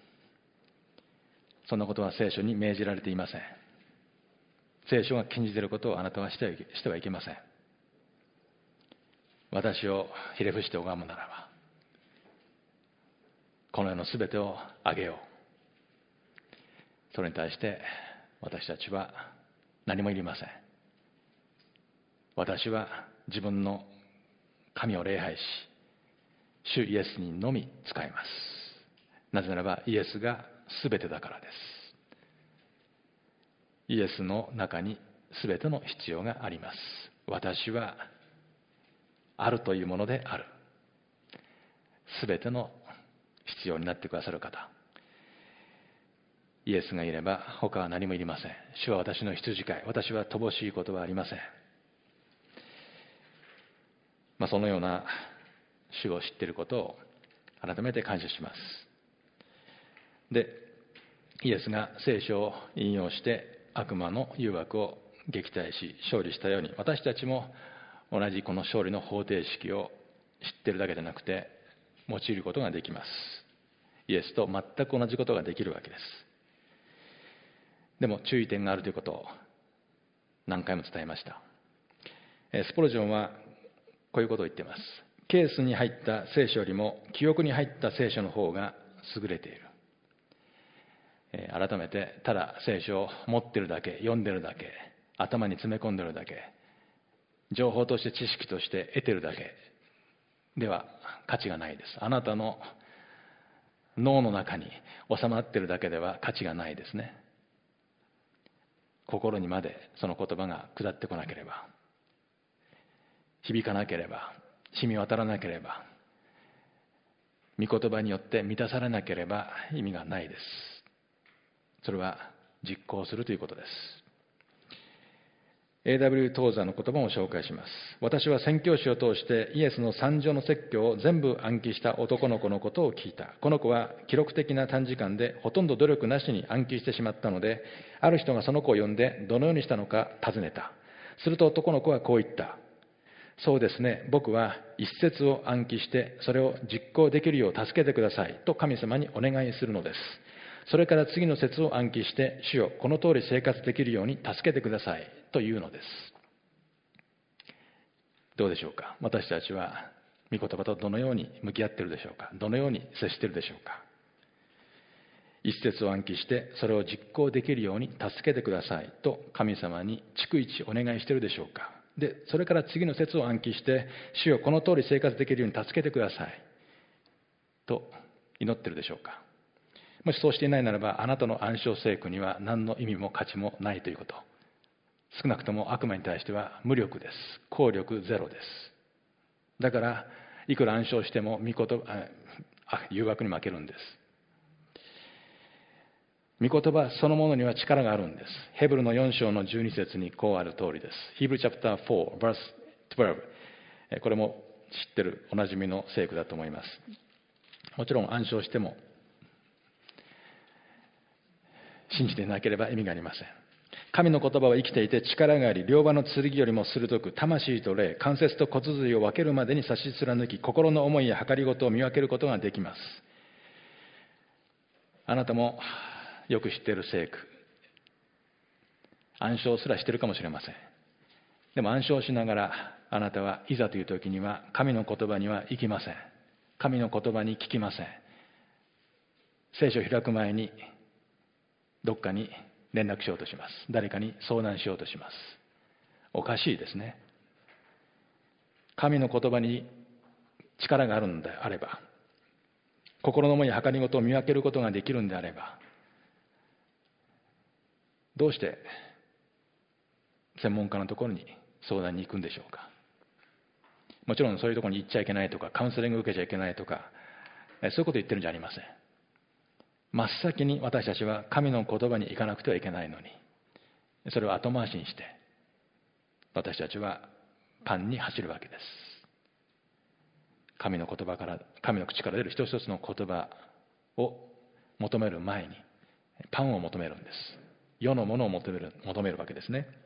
そんなことは聖書に命じられていません。聖書が禁じていることをあなたはしてはいけません。私をひれ伏して拝むならば、この世のすべてをあげよう。それに対して私たちは何もいりません。私は自分の神を礼拝し、主イエスにのみ使います。なぜならばイエスがすべてだからです。イエスの中にすべての必要があります。私はあるというものである。すべての必要になってくださる方、イエスがいれば他は何もいりません。主は私の羊飼い、私は乏しいことはありません。まあ、そのような主を知っていることを改めて感謝します。で、イエスが聖書を引用して悪魔の誘惑を撃退し勝利したように、私たちも同じこの勝利の方程式を知っているだけでなくて用いることができます。イエスと全く同じことができるわけです。でも注意点があるということを何回も伝えました。スポルジョンはこういうことを言っています。ケースに入った聖書よりも記憶に入った聖書の方が優れている。改めてただ聖書を持っているだけ、読んでるだけ、頭に詰め込んでるだけ、情報として知識として得てるだけ、 では価値がないです。あなたの脳の中に収まっているだけでは価値がないですね。心にまでその言葉が下ってこなければ、響かなければ、染み渡らなければ、御言葉によって満たされなければ意味がないです。それは実行するということです。エーダブリュー トーザーの言葉を紹介します。私は宣教師を通してイエスの三条の説教を全部暗記した男の子のことを聞いた。この子は記録的な短時間でほとんど努力なしに暗記してしまったので、ある人がその子を呼んでどのようにしたのか尋ねた。すると男の子はこう言った。そうですね、僕は一節を暗記してそれを実行できるよう助けてくださいと神様にお願いするのです。それから次の節を暗記して、主よ、この通り生活できるように助けてくださいというのです。どうでしょうか。私たちは御言葉とどのように向き合っているでしょうか。どのように接しているでしょうか。一節を暗記してそれを実行できるように助けてくださいと神様に逐一お願いしているでしょうか。で、それから次の節を暗記して、主よ、この通り生活できるように助けてくださいと祈っているでしょうか。もしそうしていないならば、あなたの暗唱聖句には何の意味も価値もないということ。少なくとも悪魔に対しては無力です。効力ゼロです。だから、いくら暗唱しても御言葉、誘惑に負けるんです。御言葉そのものには力があるんです。ヘブルのよん章のじゅうに節にこうある通りです。ヒブルチャプターフォー、バースじゅうに。これも知ってるおなじみの聖句だと思います。もちろん暗唱しても信じていなければ意味がありません。神の言葉は生きていて力があり、両刃の剣よりも鋭く、魂と霊、関節と骨髄を分けるまでに差し貫き、心の思いや計りごとを見分けることができます。あなたもよく知っている聖句、暗唱すらしているかもしれません。でも暗唱しながら、あなたはいざという時には神の言葉には行きません。神の言葉に聞きません。聖書を開く前にどっかに連絡しようとします。誰かに相談しようとします。おかしいですね。神の言葉に力があるのであれば、心の思いや計りごとを見分けることができるのであれば、どうして専門家のところに相談に行くんでしょうか。もちろんそういうところに行っちゃいけないとか、カウンセリング受けちゃいけないとか、そういうことを言ってるんじゃありません。真っ先に私たちは神の言葉に行かなくてはいけないのに、それを後回しにして私たちはパンに走るわけです。神の言葉から、神の口から出る一つ一つの言葉を求める前にパンを求めるんです。世のものを求める、求めるわけですね。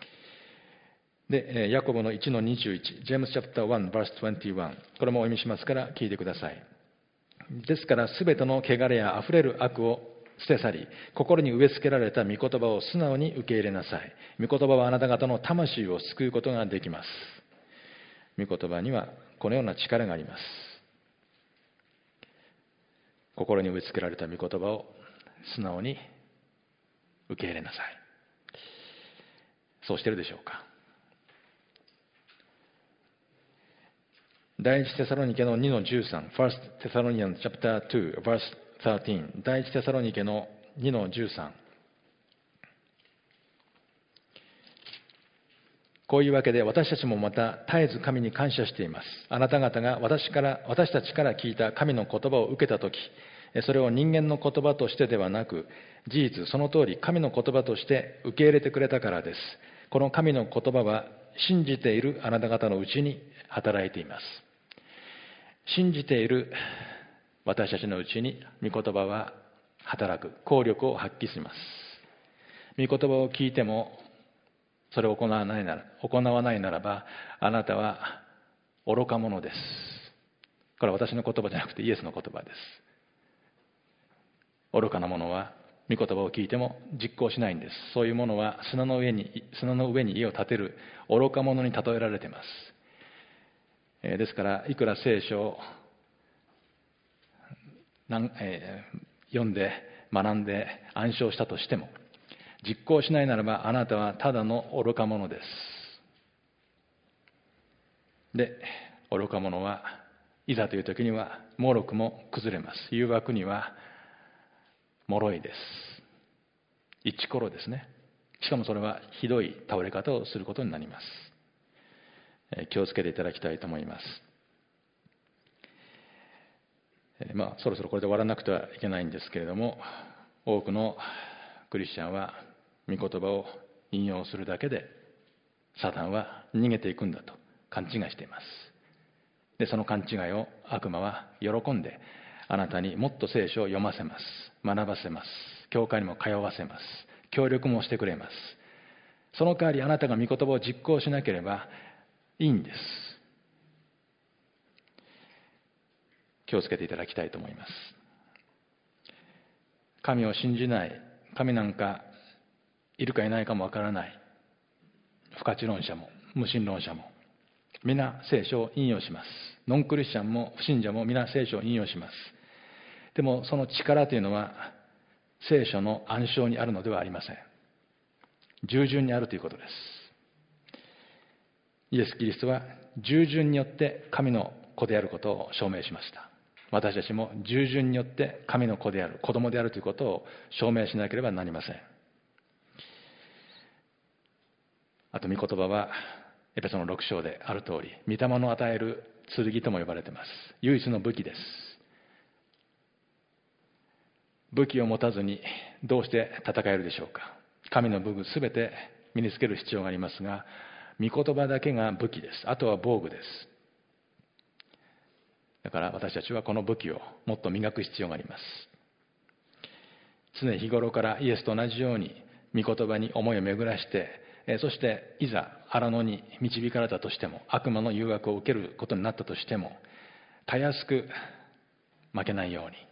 で、ヤコブのいちのにじゅういち、ジェームスチャプターワン、バースにじゅういち、これもお読みしますから聞いてください。ですから、すべての汚れやあふれる悪を捨て去り、心に植え付けられた御言葉を素直に受け入れなさい。御言葉はあなた方の魂を救うことができます。御言葉にはこのような力があります。心に植え付けられた御言葉を素直に受け入れなさい。そうしているでしょうか。第一テサロニケのにのじゅうさん、First Thessalonians chapter two, verse thirteen、第一テサロニケのにのじゅうさん。こういうわけで私たちもまた絶えず神に感謝しています。あなた方が私から、私たちから聞いた神の言葉を受けたとき、それを人間の言葉としてではなく、事実、その通り神の言葉として受け入れてくれたからです。この神の言葉は信じているあなた方のうちに働いています。信じている私たちのうちに御言葉は働く、効力を発揮します。御言葉を聞いてもそれを行わないなら、行わないならば、あなたは愚か者です。これは私の言葉じゃなくてイエスの言葉です。愚かな者は御言葉を聞いても実行しないんです。そういうものは砂の上に、砂の上に家を建てる愚か者に例えられています。ですから、いくら聖書を読んで学んで暗唱したとしても、実行しないならばあなたはただの愚か者です。で、愚か者はいざという時には猛録も崩れます。誘惑には脆いです。イチコロですね。しかもそれはひどい倒れ方をすることになります。え気をつけていただきたいと思います。えまあ、そろそろこれで終わらなくてはいけないんですけれども、多くのクリスチャンは御言葉を引用するだけでサタンは逃げていくんだと勘違いしています。で、その勘違いを悪魔は喜んであなたにもっと聖書を読ませます。学ばせます。教会にも通わせます。協力もしてくれます。その代わりあなたが御言葉を実行しなければいいんです。気をつけていただきたいと思います。神を信じない、神なんかいるかいないかもわからない不可知論者も無神論者も皆聖書を引用します。ノンクリスチャンも不信者も皆聖書を引用します。でもその力というのは聖書の暗唱にあるのではありません。従順にあるということです。イエス・キリストは従順によって神の子であることを証明しました。私たちも従順によって神の子である、子供であるということを証明しなければなりません。あと御言葉はエペソのろく章である通り、御霊の与える剣とも呼ばれています。唯一の武器です。武器を持たずにどうして戦えるでしょうか。神の武具すべて身につける必要がありますが、御言葉だけが武器です。あとは防具です。だから私たちはこの武器をもっと磨く必要があります。常日頃からイエスと同じように御言葉に思いを巡らして、そしていざ荒野に導かれたとしても、悪魔の誘惑を受けることになったとしても、たやすく負けないように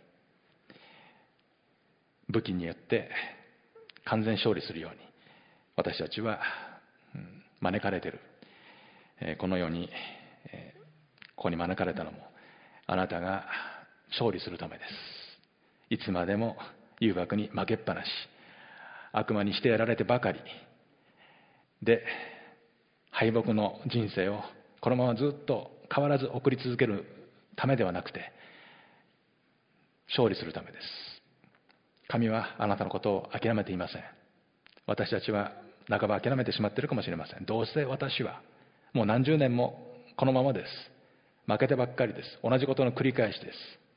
武器によって完全勝利するように私たちは招かれている。このようにここに招かれたのもあなたが勝利するためです。いつまでも誘惑に負けっぱなし、悪魔にしてやられてばかりで敗北の人生をこのままずっと変わらず送り続けるためではなくて、勝利するためです。神はあなたのことを諦めていません。私たちは半ば諦めてしまっているかもしれません。どうせ私はもう何十年もこのままです。負けてばっかりです。同じことの繰り返しです。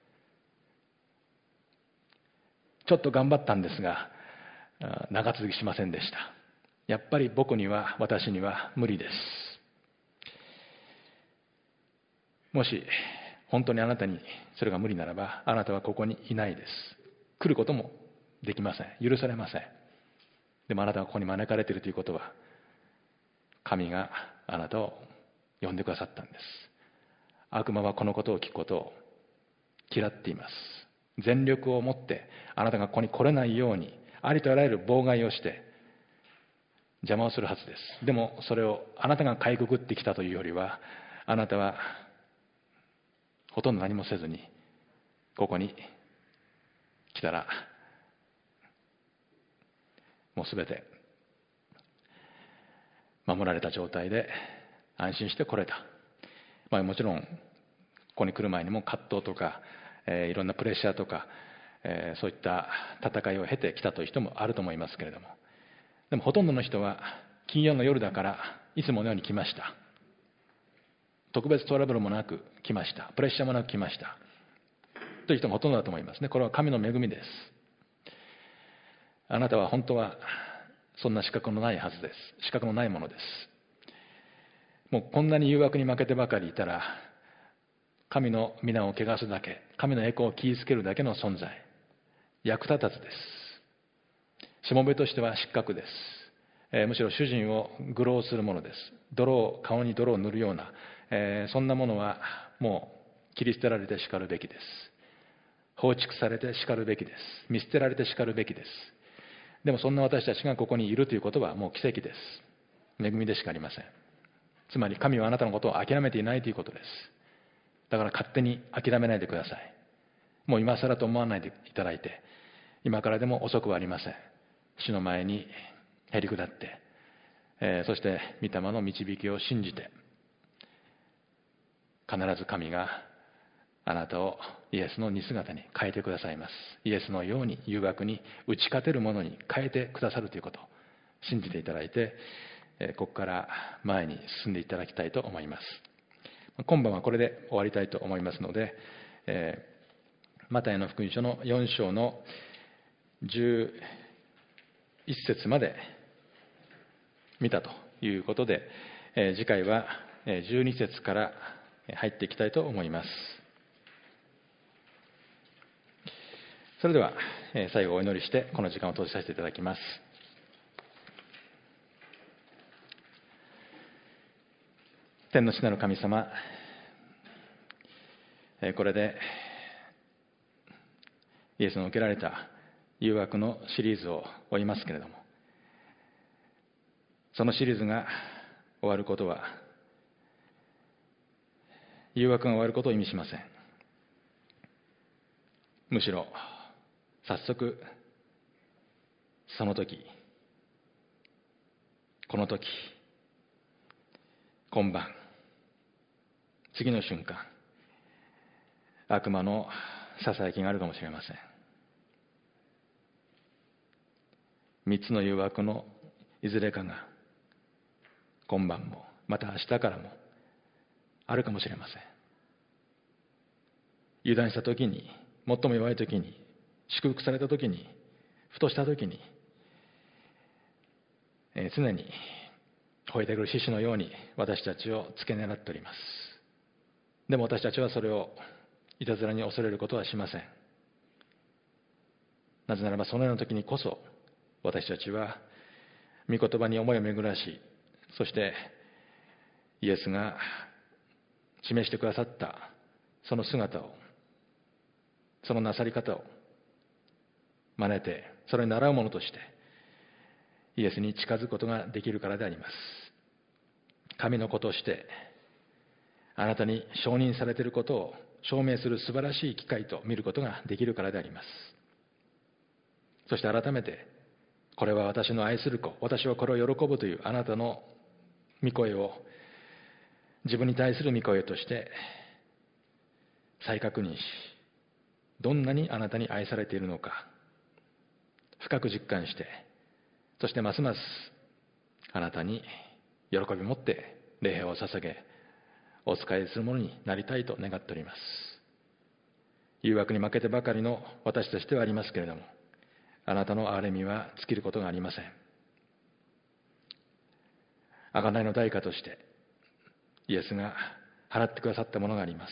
ちょっと頑張ったんですが長続きしませんでした。やっぱり僕には私には無理です。もし本当にあなたにそれが無理ならば、あなたはここにいないです。来ることもできません。許されません。でもあなたがここに招かれているということは、神があなたを呼んでくださったんです。悪魔はこのことを聞くことを嫌っています。全力を持ってあなたがここに来れないようにありとあらゆる妨害をして邪魔をするはずです。でもそれをあなたがかいくぐってきたというよりは、あなたはほとんど何もせずにここに来たらもうすべて守られた状態で安心して来れた。まあ、もちろんここに来る前にも葛藤とか、えー、いろんなプレッシャーとか、えー、そういった戦いを経てきたという人もあると思いますけれども、でもほとんどの人は金曜の夜だからいつものように来ました。特別トラブルもなく来ました。プレッシャーもなく来ましたという人がほとんどだと思いますね。これは神の恵みです。あなたは本当はそんな資格のないはずです。資格のないものです。もうこんなに誘惑に負けてばかりいたら、神の皆を汚すだけ、神の栄光を傷つけるだけの存在、役立たずです。しもべとしては失格です。えー、むしろ主人を愚弄するものです。泥を顔に泥を塗るような、えー、そんなものはもう切り捨てられてしかるべきです。放逐されてしかるべきです。見捨てられてしかるべきです。でもそんな私たちがここにいるということはもう奇跡です。恵みでしかありません。つまり神はあなたのことを諦めていないということです。だから勝手に諦めないでください。もう今更と思わないでいただいて、今からでも遅くはありません。主の前にへり下って、えー、そして御霊の導きを信じて、必ず神があなたをイエスの似姿に変えてくださいます。イエスのように誘惑に打ち勝てるものに変えてくださるということを信じていただいて、ここから前に進んでいただきたいと思います。今晩はこれで終わりたいと思いますので、えー、マタイの福音書のよん章のじゅういっ節まで見たということで、えー、次回はじゅうに節から入っていきたいと思います。それでは最後お祈りしてこの時間を閉じさせていただきます。天の父なる神様、これでイエスの受けられた誘惑のシリーズを追いますけれども、そのシリーズが終わることは誘惑が終わることを意味しません。むしろ早速その時、この時、今晩、次の瞬間、悪魔のささやきがあるかもしれません。三つの誘惑のいずれかが今晩もまた明日からもあるかもしれません。油断した時に、最も弱い時に、祝福された時に、ふとした時に、えー、常に吠えてくる獅子のように私たちを付け狙っております。でも私たちはそれをいたずらに恐れることはしません。なぜならばそのような時にこそ私たちは御言葉に思いを巡らし、そしてイエスが示してくださったその姿を、そのなさり方を真似て、それに習うものとしてイエスに近づくことができるからであります。神の子としてあなたに承認されていることを証明する素晴らしい機会と見ることができるからであります。そして改めて、これは私の愛する子、私はこれを喜ぶというあなたの御声を自分に対する御声として再確認し、どんなにあなたに愛されているのか深く実感して、そしてますますあなたに喜び持って礼拝を捧げ、お仕えするものになりたいと願っております。誘惑に負けてばかりの私としてはありますけれども、あなたの憐れみは尽きることがありません。贖いの代価としてイエスが払ってくださったものがあります。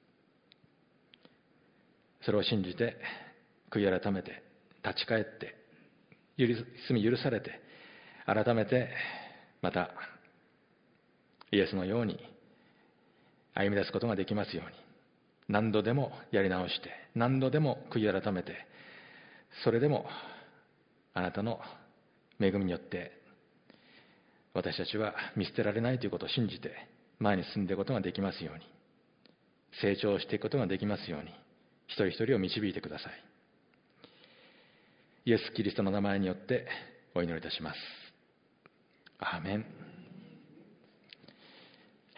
それを信じて悔い改めて立ち返って罪許されて、改めてまたイエスのように歩み出すことができますように、何度でもやり直して、何度でも悔い改めて、それでもあなたの恵みによって私たちは見捨てられないということを信じて前に進んでいくことができますように、成長していくことができますように、一人一人を導いてください。イエス・キリストの名前によってお祈りいたします。アーメン。